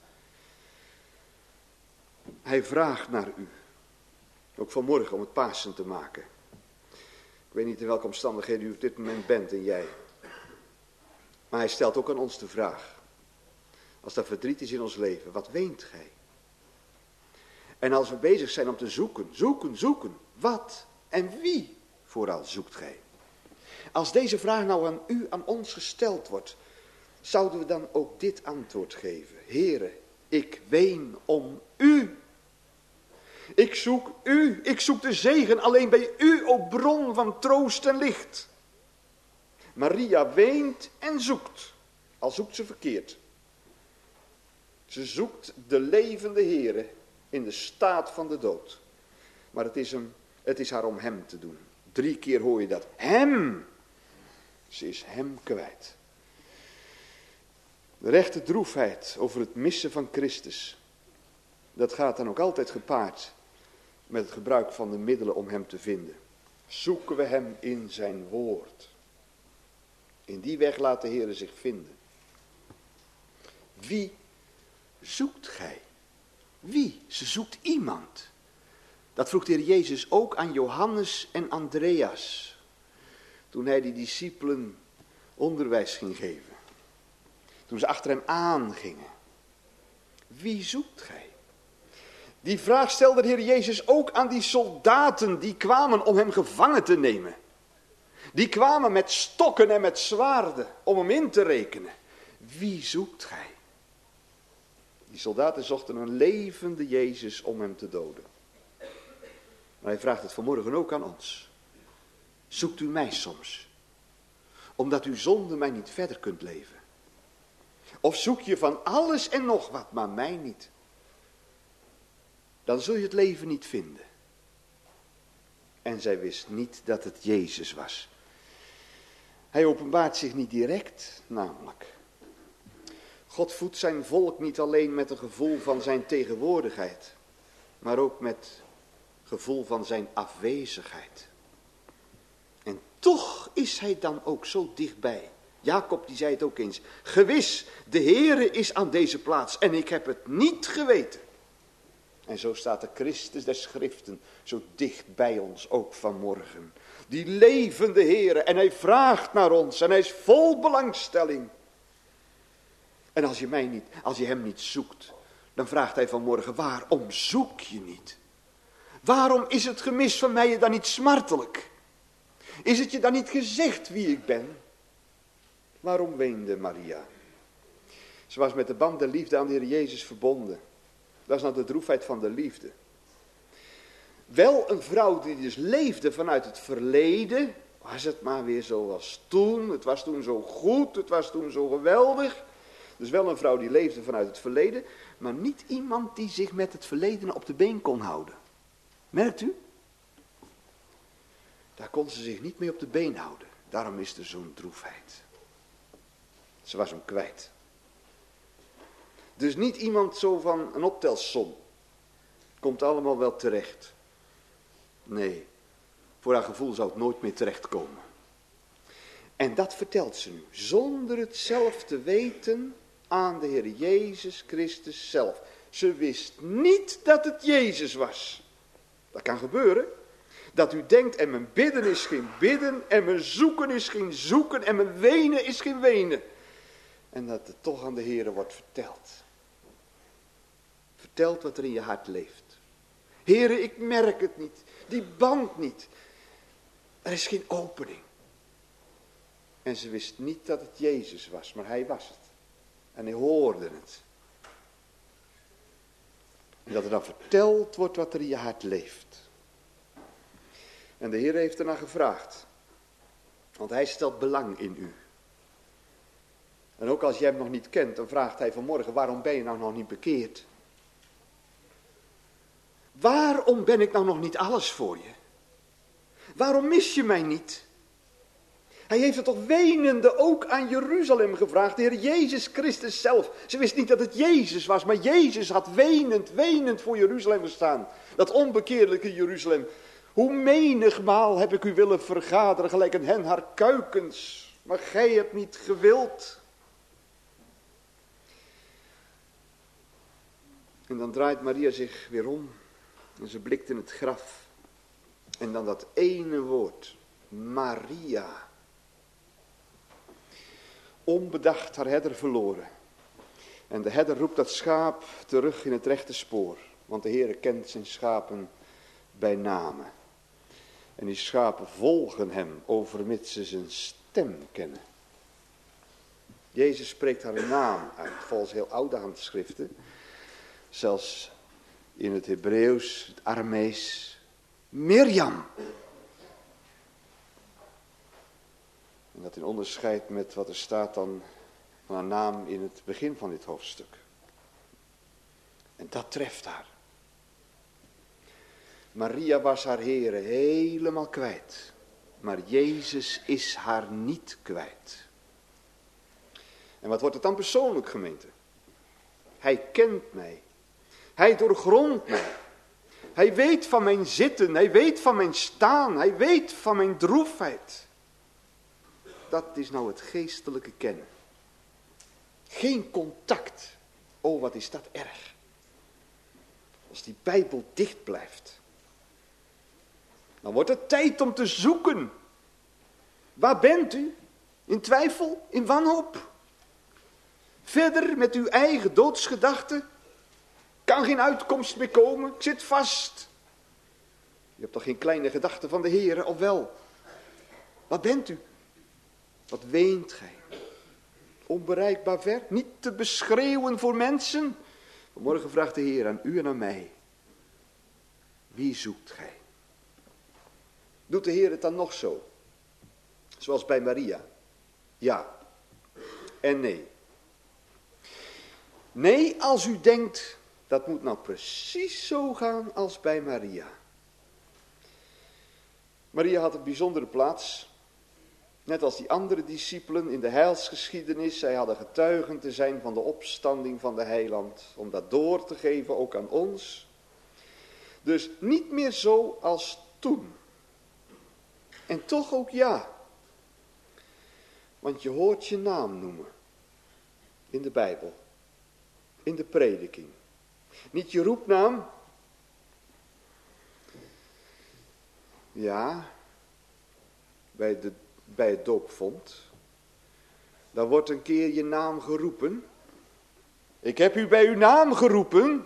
Hij vraagt naar u, ook vanmorgen om het Pasen te maken. Ik weet niet in welke omstandigheden u op dit moment bent en jij. Maar hij stelt ook aan ons de vraag. Als er verdriet is in ons leven, wat weent gij? En als we bezig zijn om te zoeken. Wat en wie vooral zoekt gij? Als deze vraag nou aan u, aan ons gesteld wordt, zouden we dan ook dit antwoord geven. Heere, ik ween om u. Ik zoek u, ik zoek de zegen alleen bij u, o bron van troost en licht. Maria weent en zoekt, al zoekt ze verkeerd. Ze zoekt de levende Heere in de staat van de dood. Maar het is haar om hem te doen. 3 keer hoor je dat. Hem! Ze is hem kwijt. De rechte droefheid over het missen van Christus. Dat gaat dan ook altijd gepaard met het gebruik van de middelen om hem te vinden. Zoeken we hem in zijn woord. In die weg laat de Heere zich vinden. Wie zoekt gij? Wie? Ze zoekt iemand. Dat vroeg de Heer Jezus ook aan Johannes en Andreas. Toen hij die discipelen onderwijs ging geven. Toen ze achter hem aangingen. Wie zoekt gij? Die vraag stelde de Heer Jezus ook aan die soldaten die kwamen om hem gevangen te nemen. Die kwamen met stokken en met zwaarden om hem in te rekenen. Wie zoekt gij? Die soldaten zochten een levende Jezus om hem te doden. Maar hij vraagt het vanmorgen ook aan ons. Zoekt u mij soms? Omdat u zonder mij niet verder kunt leven. Of zoek je van alles en nog wat, maar mij niet. Dan zul je het leven niet vinden. En zij wist niet dat het Jezus was. Hij openbaart zich niet direct, namelijk. God voedt zijn volk niet alleen met een gevoel van zijn tegenwoordigheid, maar ook met gevoel van zijn afwezigheid. En toch is hij dan ook zo dichtbij. Jacob die zei het ook eens. Gewis, de Heere is aan deze plaats en ik heb het niet geweten. En zo staat de Christus der Schriften zo dicht bij ons ook vanmorgen. Die levende Heere en hij vraagt naar ons en hij is vol belangstelling. En als je hem niet zoekt, dan vraagt hij vanmorgen, waarom zoek je niet? Waarom is het gemis van mij je dan niet smartelijk? Is het je dan niet gezegd wie ik ben? Waarom weende Maria? Ze was met de band der liefde aan de Heer Jezus verbonden. Dat is nou de droefheid van de liefde. Wel een vrouw die dus leefde vanuit het verleden. Was het maar weer zoals toen. Het was toen zo goed. Het was toen zo geweldig. Dus wel een vrouw die leefde vanuit het verleden. Maar niet iemand die zich met het verleden op de been kon houden. Merkt u? Daar kon ze zich niet mee op de been houden. Daarom is er zo'n droefheid. Ze was hem kwijt. Dus niet iemand zo van een optelsom. Komt allemaal wel terecht. Nee, voor haar gevoel zou het nooit meer terechtkomen. En dat vertelt ze nu. Zonder het zelf te weten aan de Heer Jezus Christus zelf. Ze wist niet dat het Jezus was. Dat kan gebeuren. Dat u denkt en mijn bidden is geen bidden. En mijn zoeken is geen zoeken. En mijn wenen is geen wenen. En dat het toch aan de Heer wordt verteld. vertelt wat er in je hart leeft. Heere, ik merk het niet. Die band niet. Er is geen opening. En ze wist niet dat het Jezus was, maar hij was het. En hij hoorde het. En dat er dan verteld wordt wat er in je hart leeft. En de Heer heeft ernaar gevraagd. Want hij stelt belang in u. En ook als je hem nog niet kent, dan vraagt hij vanmorgen, waarom ben je nou nog niet bekeerd? Waarom ben ik nou nog niet alles voor je? Waarom mis je mij niet? Hij heeft het toch wenende ook aan Jeruzalem gevraagd, de Heer Jezus Christus zelf. Ze wist niet dat het Jezus was, maar Jezus had wenend voor Jeruzalem gestaan. Dat onbekeerlijke Jeruzalem. Hoe menigmaal heb ik u willen vergaderen, gelijk een hen haar kuikens, maar gij hebt niet gewild. En dan draait Maria zich weer om en ze blikt in het graf. En dan dat ene woord, Maria. Onbedacht haar herder verloren. En de herder roept dat schaap terug in het rechte spoor. Want de Heere kent zijn schapen bij name. En die schapen volgen hem, overmits ze zijn stem kennen. Jezus spreekt haar naam uit, volgens heel oude handschriften. Zelfs in het Hebreeuws, het Aramees, Mirjam. En dat in onderscheid met wat er staat dan van haar naam in het begin van dit hoofdstuk. En dat treft haar. Maria was haar Heere helemaal kwijt. Maar Jezus is haar niet kwijt. En wat wordt het dan persoonlijk, gemeente? Hij kent mij. Hij doorgrondt mij. Hij weet van mijn zitten. Hij weet van mijn staan. Hij weet van mijn droefheid. Dat is nou het geestelijke kennen. Geen contact. Oh, wat is dat erg. Als die Bijbel dicht blijft. Dan wordt het tijd om te zoeken. Waar bent u? In twijfel? In wanhoop? Verder met uw eigen doodsgedachten? Kan geen uitkomst meer komen? Ik zit vast. Je hebt toch geen kleine gedachten van de Heer, of wel? Wat bent u? Wat weent gij? Onbereikbaar ver? Niet te beschreeuwen voor mensen? Vanmorgen vraagt de Heer aan u en aan mij. Wie zoekt gij? Doet de Heer het dan nog zo? Zoals bij Maria? Ja en nee. Nee, als u denkt, dat moet nou precies zo gaan als bij Maria. Maria had een bijzondere plaats. Net als die andere discipelen in de heilsgeschiedenis. Zij hadden getuigen te zijn van de opstanding van de heiland. Om dat door te geven ook aan ons. Dus niet meer zo als toen. En toch ook ja. Want je hoort je naam noemen. In de Bijbel. In de prediking. Niet je roepnaam. Ja. Bij het doopvond. Dan wordt een keer je naam geroepen. Ik heb u bij uw naam geroepen.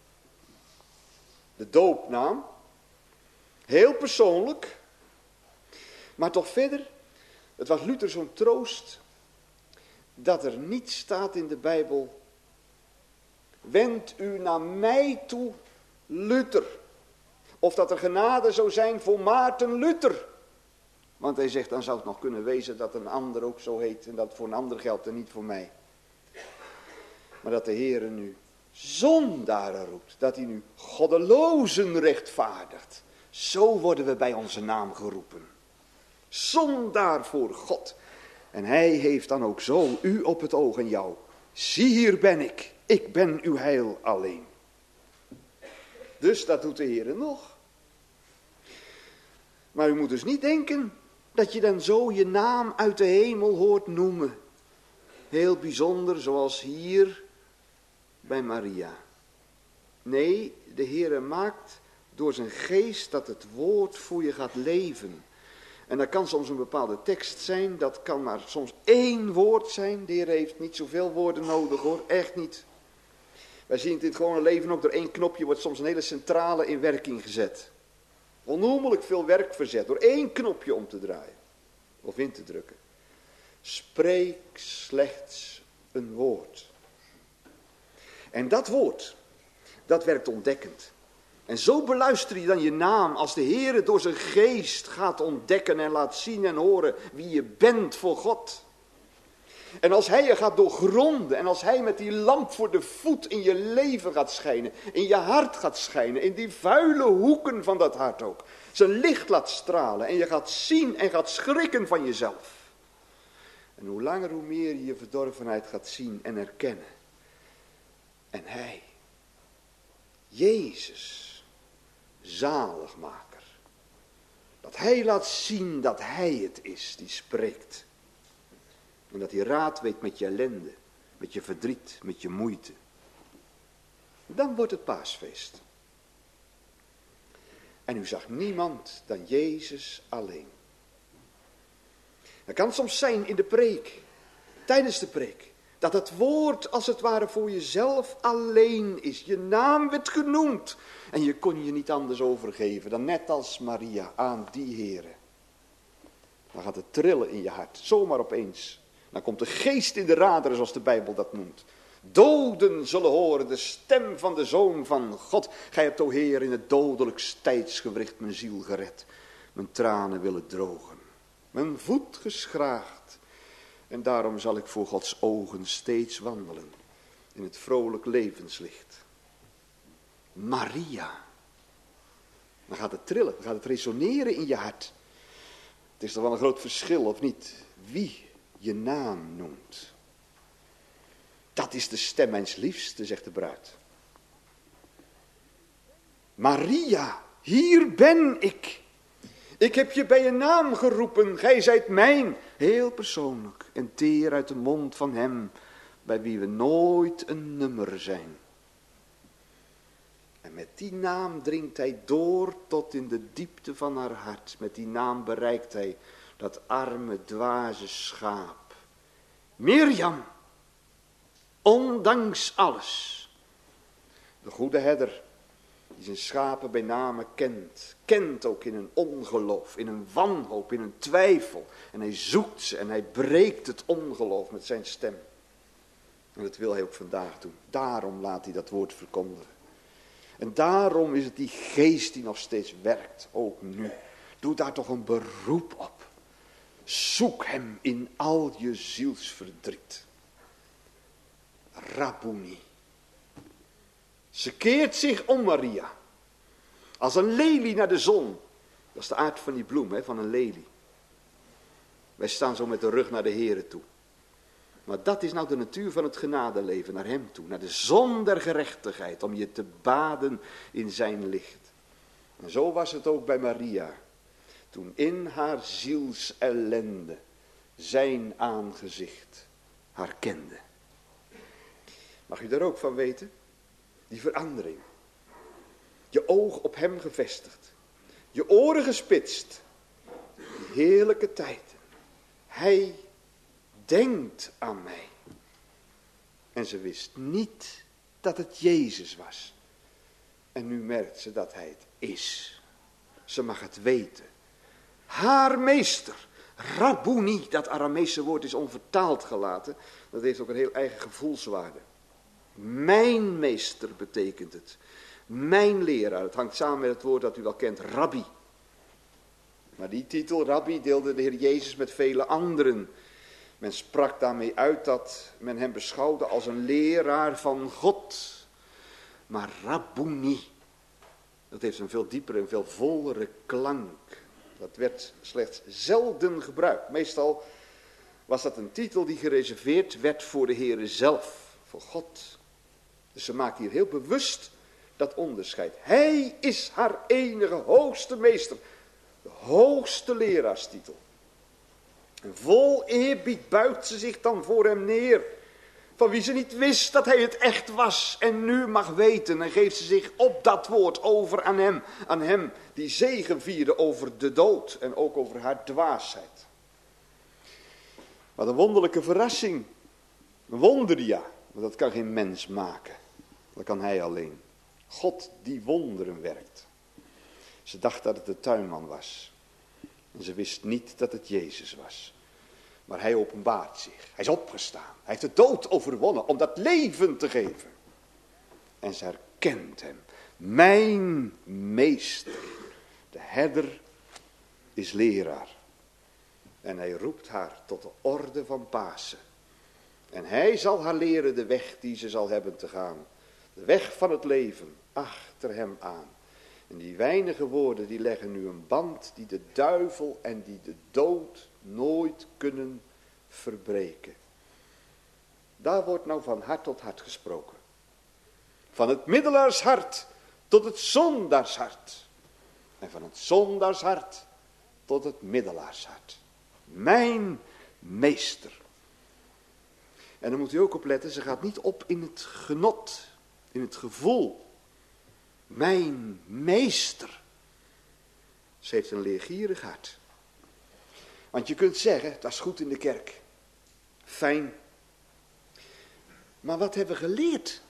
De doopnaam. Heel persoonlijk. Maar toch verder. Het was Luther zo'n troost. Dat er niet staat in de Bijbel. Wend u naar mij toe, Luther. Of dat er genade zou zijn voor Maarten Luther. Want hij zegt, dan zou het nog kunnen wezen dat een ander ook zo heet. En dat voor een ander geldt en niet voor mij. Maar dat de Heere nu zondaren roept. Dat hij nu goddelozen rechtvaardigt. Zo worden we bij onze naam geroepen. Zondaar voor God. En hij heeft dan ook zo u op het oog en jou. Zie, hier ben ik. Ik ben uw heil alleen. Dus dat doet de Heere nog. Maar u moet dus niet denken dat je dan zo je naam uit de hemel hoort noemen. Heel bijzonder, zoals hier bij Maria. Nee, de Heere maakt door zijn geest dat het woord voor je gaat leven. En dat kan soms een bepaalde tekst zijn, dat kan maar soms één woord zijn. De Heer heeft niet zoveel woorden nodig hoor, echt niet. Wij zien het in het gewone leven ook, door één knopje wordt soms een hele centrale in werking gezet. Onnoemelijk veel werk verzet, door één knopje om te draaien. Of in te drukken. Spreek slechts een woord. En dat woord, dat werkt ontdekkend. En zo beluister je dan je naam als de Heer door zijn geest gaat ontdekken en laat zien en horen wie je bent voor God. En als hij je gaat doorgronden en als hij met die lamp voor de voet in je leven gaat schijnen, in je hart gaat schijnen, in die vuile hoeken van dat hart ook, zijn licht laat stralen en je gaat zien en gaat schrikken van jezelf. En hoe langer hoe meer je je verdorvenheid gaat zien en herkennen. En hij, Jezus, zaligmaker, dat hij laat zien dat hij het is die spreekt. En dat hij raad weet met je ellende, met je verdriet, met je moeite. Dan wordt het paasfeest. En u zag niemand dan Jezus alleen. Het kan soms zijn in de preek, tijdens de preek, dat het woord als het ware voor jezelf alleen is. Je naam werd genoemd en je kon je niet anders overgeven dan net als Maria aan die Here. Dan gaat het trillen in je hart, zomaar opeens. Dan komt de geest in de raderen, zoals de Bijbel dat noemt. Doden zullen horen de stem van de Zoon van God. Gij hebt, o Heer, in het dodelijks tijdsgewricht mijn ziel gered. Mijn tranen willen drogen. Mijn voet geschraagd. En daarom zal ik voor Gods ogen steeds wandelen. In het vrolijk levenslicht. Maria. Dan gaat het trillen, dan gaat het resoneren in je hart. Het is toch wel een groot verschil, of niet? Wie je naam noemt. Dat is de stem mijns liefste, zegt de bruid. Maria, hier ben ik. Ik heb je bij je naam geroepen, gij zijt mijn. Heel persoonlijk en teer uit de mond van hem, bij wie we nooit een nummer zijn. En met die naam dringt hij door tot in de diepte van haar hart. Met die naam bereikt hij dat arme, dwaze schaap. Mirjam, ondanks alles. De goede herder, die zijn schapen bij name kent. Kent ook in een ongeloof, in een wanhoop, in een twijfel. En hij zoekt ze en hij breekt het ongeloof met zijn stem. En dat wil hij ook vandaag doen. Daarom laat hij dat woord verkondigen. En daarom is het die geest die nog steeds werkt, ook nu. Doe daar toch een beroep op. Zoek hem in al je zielsverdriet. Rabboni. Ze keert zich om, Maria. Als een lelie naar de zon. Dat is de aard van die bloem, van een lelie. Wij staan zo met de rug naar de Here toe. Maar dat is nou de natuur van het genadeleven, naar hem toe. Naar de zon der gerechtigheid, om je te baden in zijn licht. En zo was het ook bij Maria. Toen in haar zielsellende zijn aangezicht haar kende. Mag u daar ook van weten? Die verandering. Je oog op hem gevestigd. Je oren gespitst. Die heerlijke tijd. Hij denkt aan mij. En ze wist niet dat het Jezus was. En nu merkt ze dat hij het is. Ze mag het weten. Haar meester, Rabboni, dat Arameese woord is onvertaald gelaten. Dat heeft ook een heel eigen gevoelswaarde. Mijn meester betekent het. Mijn leraar. Het hangt samen met het woord dat u wel kent, rabbi. Maar die titel, rabbi, deelde de Heer Jezus met vele anderen. Men sprak daarmee uit dat men hem beschouwde als een leraar van God. Maar Rabboni, dat heeft een veel diepere en veel vollere klank. Dat werd slechts zelden gebruikt. Meestal was dat een titel die gereserveerd werd voor de Heere zelf, voor God. Dus ze maakt hier heel bewust dat onderscheid. Hij is haar enige hoogste meester. De hoogste leraarstitel. En vol eerbied buigt ze zich dan voor hem neer. Van wie ze niet wist dat hij het echt was en nu mag weten. En geeft ze zich op dat woord over aan hem. Aan hem die zegen vierde over de dood en ook over haar dwaasheid. Wat een wonderlijke verrassing. Een wonder, ja. Maar dat kan geen mens maken. Dat kan hij alleen. God die wonderen werkt. Ze dacht dat het de tuinman was. En ze wist niet dat het Jezus was. Maar hij openbaart zich. Hij is opgestaan. Hij heeft de dood overwonnen om dat leven te geven. En ze herkent hem. Mijn meester. De herder is leraar. En hij roept haar tot de orde van Pasen. En hij zal haar leren de weg die ze zal hebben te gaan. De weg van het leven achter hem aan. En die weinige woorden die leggen nu een band die de duivel en die de dood nooit kunnen verbreken. Daar wordt nou van hart tot hart gesproken. Van het middelaarshart tot het zondaarshart. En van het zondaarshart tot het middelaarshart. Mijn meester. En dan moet u ook opletten, ze gaat niet op in het genot, in het gevoel. Mijn meester. Ze heeft een leergierig hart. Want je kunt zeggen, dat is goed in de kerk. Fijn. Maar wat hebben we geleerd?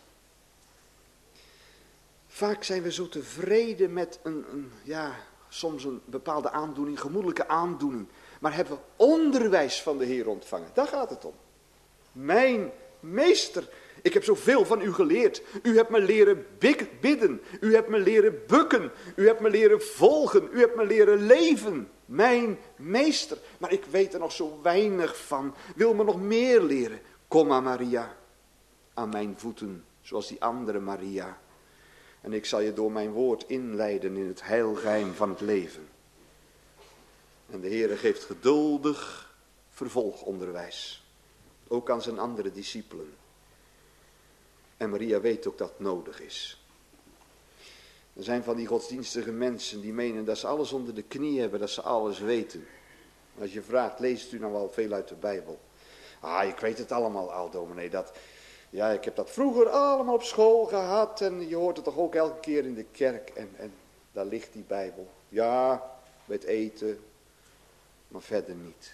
Vaak zijn we zo tevreden met soms een bepaalde aandoening, gemoedelijke aandoening. Maar hebben we onderwijs van de Heer ontvangen. Daar gaat het om. Mijn meester. Ik heb zoveel van u geleerd. U hebt me leren bidden. U hebt me leren bukken. U hebt me leren volgen. U hebt me leren leven. Mijn meester. Maar ik weet er nog zo weinig van. Wil me nog meer leren. Kom maar Maria. Aan mijn voeten. Zoals die andere Maria. En ik zal je door mijn woord inleiden in het heilgeheim van het leven. En de Heere geeft geduldig vervolgonderwijs. Ook aan zijn andere discipelen. En Maria weet ook dat het nodig is. Er zijn van die godsdienstige mensen die menen dat ze alles onder de knie hebben, dat ze alles weten. Als je vraagt, leest u nou wel veel uit de Bijbel? Ik weet het allemaal al, dominee. Ik heb dat vroeger allemaal op school gehad en je hoort het toch ook elke keer in de kerk. En daar ligt die Bijbel. Ja, met eten, maar verder niet.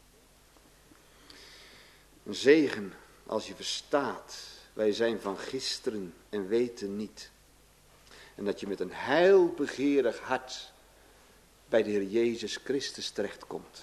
Een zegen als je verstaat, wij zijn van gisteren en weten niet. En dat je met een heilbegeerig hart bij de Heer Jezus Christus terechtkomt.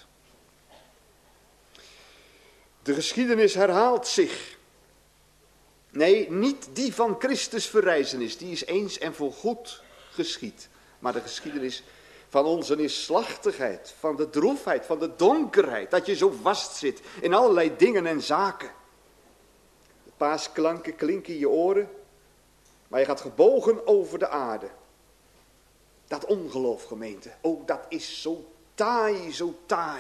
De geschiedenis herhaalt zich. Nee, niet die van Christus verrijzenis, die is eens en voorgoed geschied. Maar de geschiedenis van onze neerslachtigheid, van de droefheid, van de donkerheid. Dat je zo vastzit in allerlei dingen en zaken. De paasklanken klinken in je oren, maar je gaat gebogen over de aarde. Dat ongeloof, gemeente, dat is zo taai, zo taai.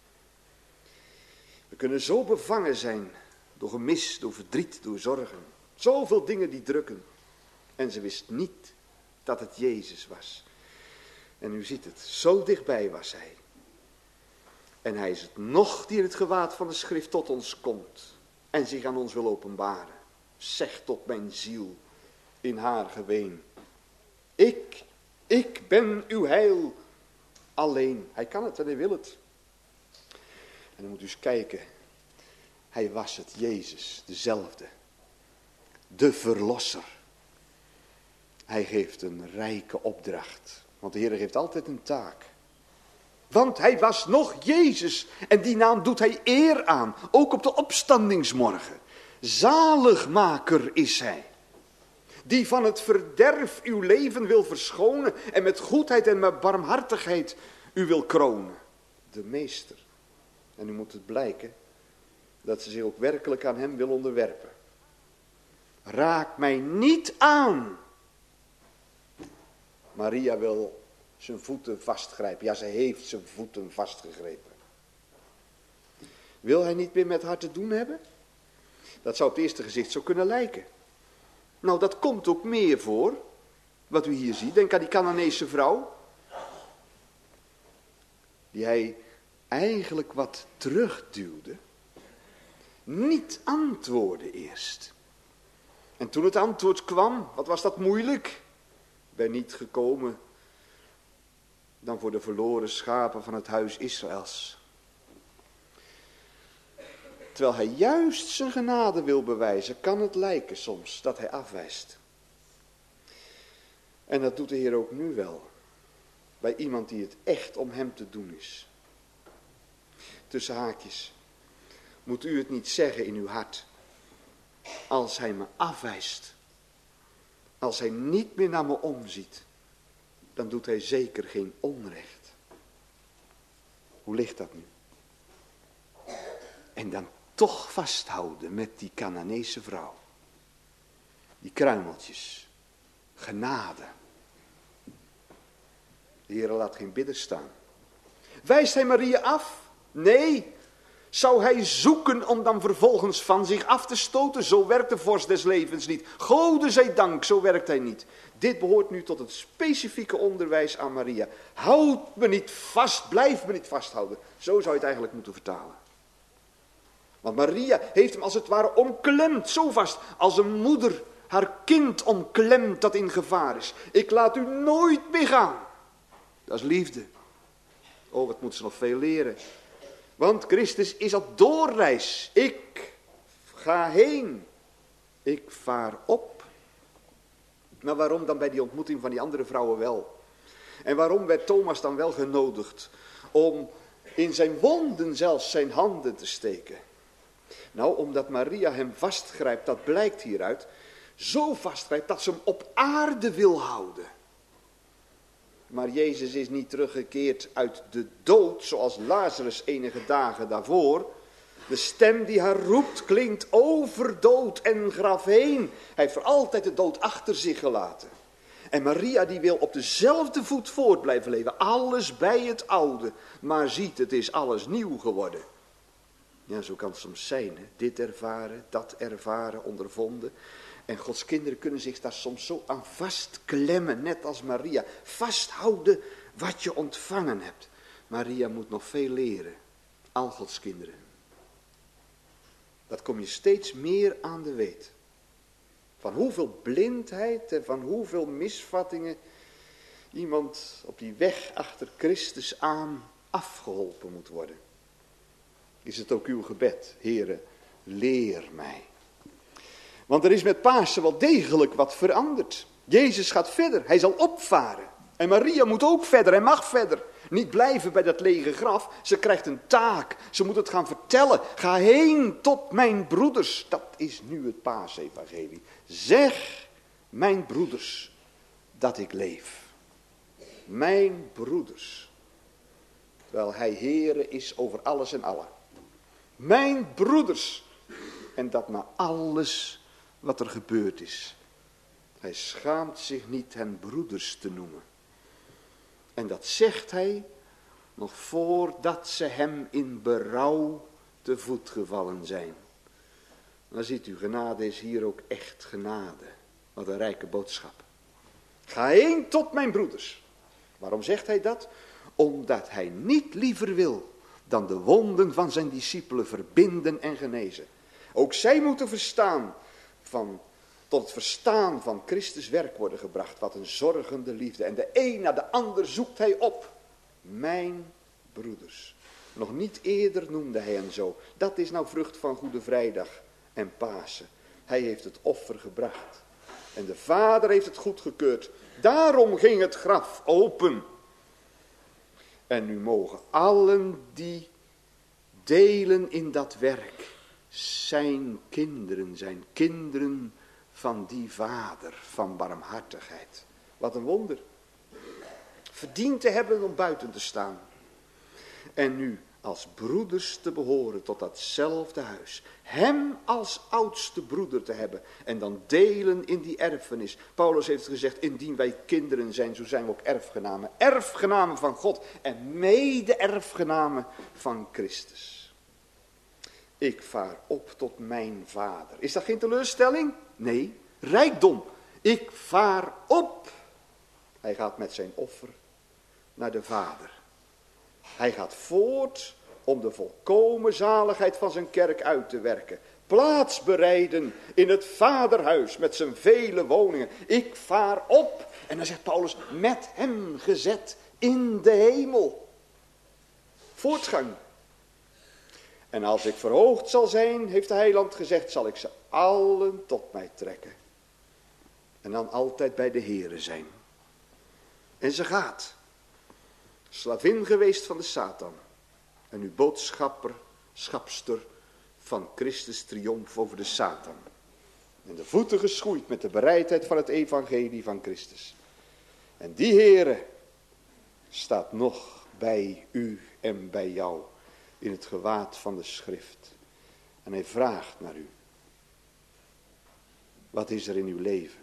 We kunnen zo bevangen zijn door gemis, door verdriet, door zorgen. Zoveel dingen die drukken. En ze wist niet dat het Jezus was. En u ziet het, zo dichtbij was hij. En hij is het nog die in het gewaad van de schrift tot ons komt. En zich aan ons wil openbaren. Zeg tot mijn ziel in haar geween. Ik ben uw heil alleen. Hij kan het en hij wil het. En dan moet u eens kijken. Hij was het, Jezus, dezelfde. De verlosser. Hij geeft een rijke opdracht. Want de Heer heeft altijd een taak. Want hij was nog Jezus. En die naam doet hij eer aan. Ook op de opstandingsmorgen. Zaligmaker is hij. Die van het verderf uw leven wil verschonen. En met goedheid en met barmhartigheid u wil kronen. De meester. En nu moet het blijken dat ze zich ook werkelijk aan hem wil onderwerpen. Raak mij niet aan. Maria wil zijn voeten vastgrijpen. Ja, ze heeft zijn voeten vastgegrepen. Wil hij niet meer met haar te doen hebben? Dat zou op het eerste gezicht zo kunnen lijken. Nou, dat komt ook meer voor. Wat u hier ziet. Denk aan die Canaanese vrouw. Die hij eigenlijk wat terugduwde. Niet antwoordde eerst. En toen het antwoord kwam, wat was dat moeilijk? Ik ben niet gekomen dan voor de verloren schapen van het huis Israëls. Terwijl hij juist zijn genade wil bewijzen, kan het lijken soms dat hij afwijst. En dat doet de Heer ook nu wel. Bij iemand die het echt om hem te doen is. Tussen haakjes. Moet u het niet zeggen in uw hart. Als hij me afwijst. Als hij niet meer naar me omziet. Dan doet hij zeker geen onrecht. Hoe ligt dat nu? En dan toch vasthouden met die Canaanese vrouw. Die kruimeltjes. Genade. De Heer laat geen bidder staan. Wijst hij Maria af? Nee. Zou hij zoeken om dan vervolgens van zich af te stoten? Zo werkt de vorst des levens niet. Gode zij dank, zo werkt hij niet. Dit behoort nu tot het specifieke onderwijs aan Maria. Houd me niet vast, blijf me niet vasthouden. Zo zou je het eigenlijk moeten vertalen. Want Maria heeft hem als het ware omklemd, zo vast, als een moeder haar kind omklemt dat in gevaar is. Ik laat u nooit meer gaan. Dat is liefde. Oh, wat moet ze nog veel leren. Want Christus is op doorreis. Ik ga heen. Ik vaar op. Maar waarom dan bij die ontmoeting van die andere vrouwen wel? En waarom werd Thomas dan wel genodigd om in zijn wonden zelfs zijn handen te steken? Nou, omdat Maria hem vastgrijpt, dat blijkt hieruit, zo vastgrijpt dat ze hem op aarde wil houden. Maar Jezus is niet teruggekeerd uit de dood, zoals Lazarus enige dagen daarvoor. De stem die haar roept klinkt over dood en graf heen. Hij heeft voor altijd de dood achter zich gelaten. En Maria die wil op dezelfde voet voort blijven leven. Alles bij het oude. Maar ziet, het is alles nieuw geworden. Ja, zo kan het soms zijn. Hè? Dit ervaren, dat ervaren, ondervonden. En Gods kinderen kunnen zich daar soms zo aan vastklemmen, net als Maria. Vasthouden wat je ontvangen hebt. Maria moet nog veel leren. Al Gods kinderen. Dat kom je steeds meer aan de weet. Van hoeveel blindheid en van hoeveel misvattingen iemand op die weg achter Christus aan afgeholpen moet worden. Is het ook uw gebed, Heere, leer mij. Want er is met Pasen wel degelijk wat veranderd. Jezus gaat verder, hij zal opvaren. En Maria moet ook verder en mag verder. Niet blijven bij dat lege graf. Ze krijgt een taak. Ze moet het gaan vertellen. Ga heen tot mijn broeders. Dat is nu het Paasevangelie. Zeg, mijn broeders, dat ik leef. Mijn broeders. Terwijl hij Heere is over alles en allen. Mijn broeders. En dat na alles wat er gebeurd is. Hij schaamt zich niet hen broeders te noemen. En dat zegt hij nog voordat ze hem in berouw te voet gevallen zijn. Dan ziet u, genade is hier ook echt genade. Wat een rijke boodschap. Ga heen tot mijn broeders. Waarom zegt hij dat? Omdat hij niet liever wil dan de wonden van zijn discipelen verbinden en genezen. Ook zij moeten tot het verstaan van Christus werk worden gebracht. Wat een zorgende liefde. En de een na de ander zoekt hij op. Mijn broeders. Nog niet eerder noemde hij hen zo. Dat is nou vrucht van Goede Vrijdag en Pasen. Hij heeft het offer gebracht. En de Vader heeft het goedgekeurd. Daarom ging het graf open. En nu mogen allen die delen in dat werk zijn kinderen van die Vader van barmhartigheid. Wat een wonder. Verdiend te hebben om buiten te staan. En nu als broeders te behoren tot datzelfde huis. Hem als oudste broeder te hebben. En dan delen in die erfenis. Paulus heeft gezegd, indien wij kinderen zijn, zo zijn we ook erfgenamen. Erfgenamen van God en mede-erfgenamen van Christus. Ik vaar op tot mijn Vader. Is dat geen teleurstelling? Nee, rijkdom. Ik vaar op. Hij gaat met zijn offer naar de Vader. Hij gaat voort om de volkomen zaligheid van zijn kerk uit te werken. Plaats bereiden in het Vaderhuis met zijn vele woningen. Ik vaar op. En dan zegt Paulus, met hem gezet in de hemel. Voortgang. En als ik verhoogd zal zijn, heeft de heiland gezegd, zal ik ze allen tot mij trekken. En dan altijd bij de Heere zijn. En ze gaat. Slavin geweest van de Satan. En nu schapster van Christus triomf over de Satan. En de voeten geschoeid met de bereidheid van het evangelie van Christus. En die Heere staat nog bij u en bij jou in het gewaad van de schrift. En hij vraagt naar u. Wat is er in uw leven?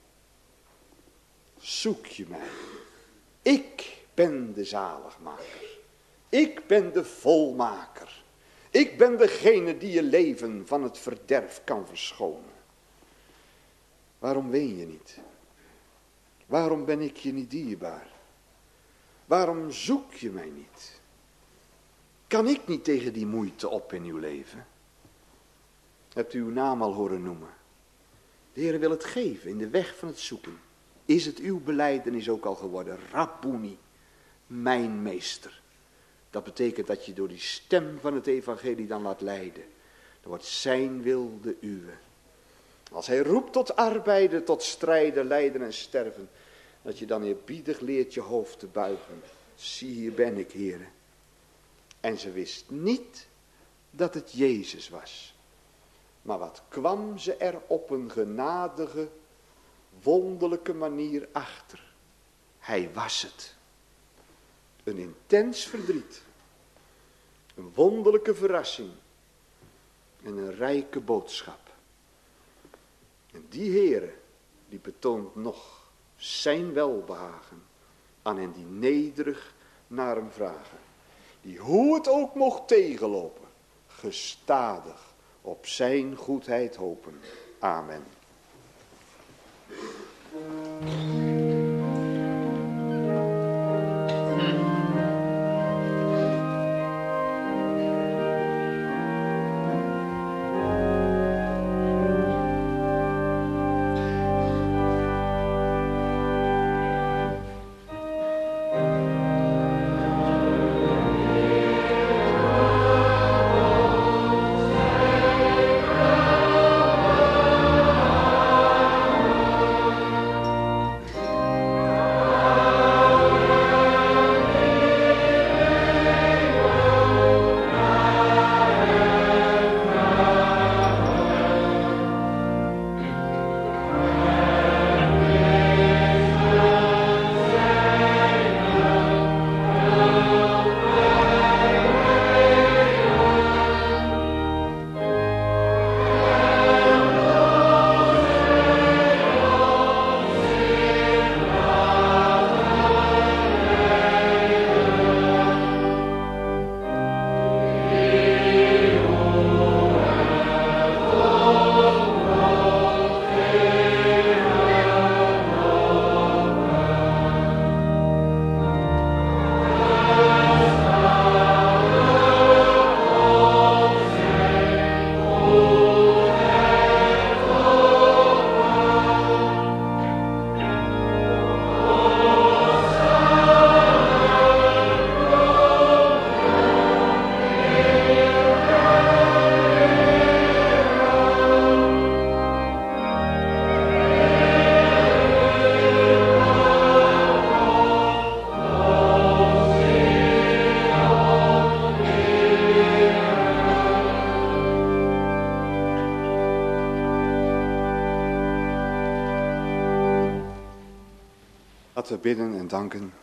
Zoek je mij? Ik ben de zaligmaker. Ik ben de volmaker. Ik ben degene die je leven van het verderf kan verschonen. Waarom ween je niet? Waarom ben ik je niet dierbaar? Waarom zoek je mij niet? Kan ik niet tegen die moeite op in uw leven? Hebt u uw naam al horen noemen? De Heer wil het geven in de weg van het zoeken. Is het uw belijdenis ook al geworden? Rabboni, mijn meester. Dat betekent dat je door die stem van het evangelie dan laat leiden. Dan wordt zijn wil de uwe. Als hij roept tot arbeiden, tot strijden, lijden en sterven. Dat je dan eerbiedig leert je hoofd te buigen. Zie, hier ben ik, Heere. En ze wist niet dat het Jezus was. Maar wat kwam ze er op een genadige, wonderlijke manier achter. Hij was het. Een intens verdriet. Een wonderlijke verrassing. En een rijke boodschap. En die Heere, die betoont nog zijn welbehagen aan hen die nederig naar hem vragen. Die hoe het ook mocht tegenlopen, gestadig op zijn goedheid hopen. Amen. Laten we bidden en danken.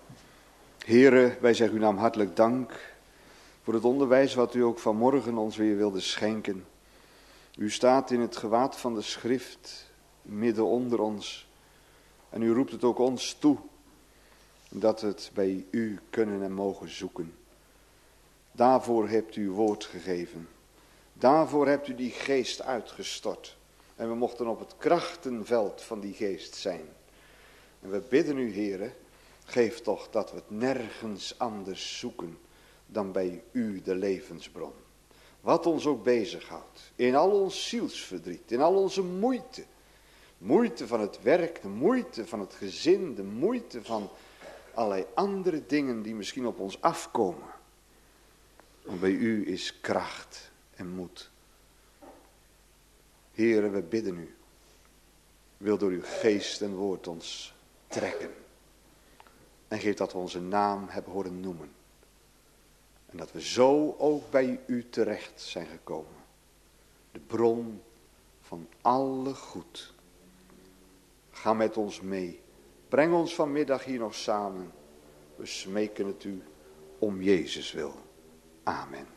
Heere, wij zeggen uw naam hartelijk dank voor het onderwijs wat u ook vanmorgen ons weer wilde schenken. U staat in het gewaad van de schrift midden onder ons. En u roept het ook ons toe, dat we het bij u kunnen en mogen zoeken. Daarvoor hebt u uw woord gegeven. Daarvoor hebt u die geest uitgestort. En we mochten op het krachtenveld van die geest zijn. En we bidden u, Heere, geef toch dat we het nergens anders zoeken dan bij u, de levensbron. Wat ons ook bezighoudt, in al ons zielsverdriet, in al onze moeite. Moeite van het werk, de moeite van het gezin, de moeite van allerlei andere dingen die misschien op ons afkomen. Want bij u is kracht en moed. Heere, we bidden u. Wil door uw geest en woord ons trekken. En geef dat we onze naam hebben horen noemen. En dat we zo ook bij u terecht zijn gekomen. De bron van alle goed. Ga met ons mee. Breng ons vanmiddag hier nog samen. We smeken het u om Jezus wil. Amen.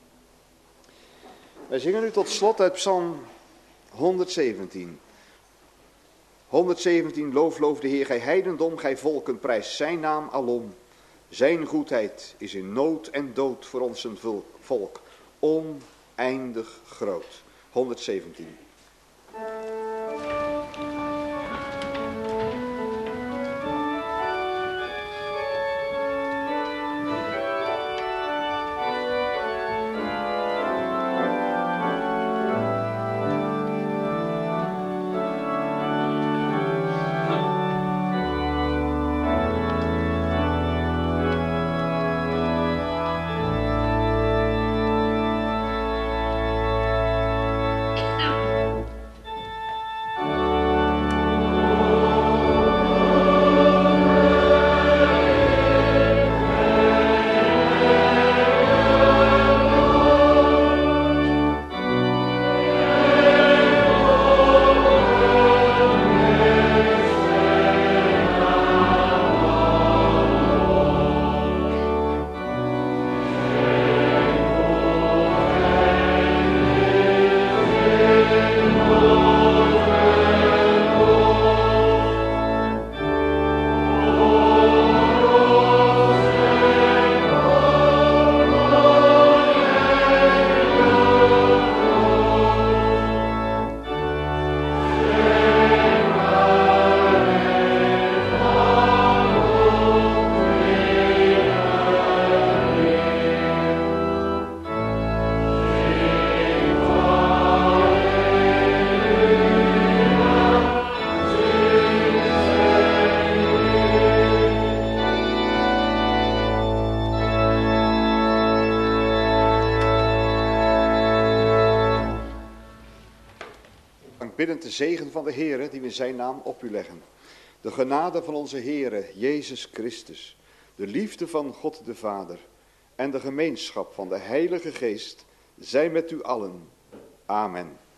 Wij zingen nu tot slot uit Psalm 117. 117, loof de Heer, gij heidendom, gij volken, prijs zijn naam alom. Zijn goedheid is in nood en dood voor ons een volk, oneindig groot. 117. Biddend de zegen van de Heere die we in zijn naam op u leggen. De genade van onze Heere Jezus Christus, de liefde van God de Vader en de gemeenschap van de Heilige Geest zij met u allen. Amen.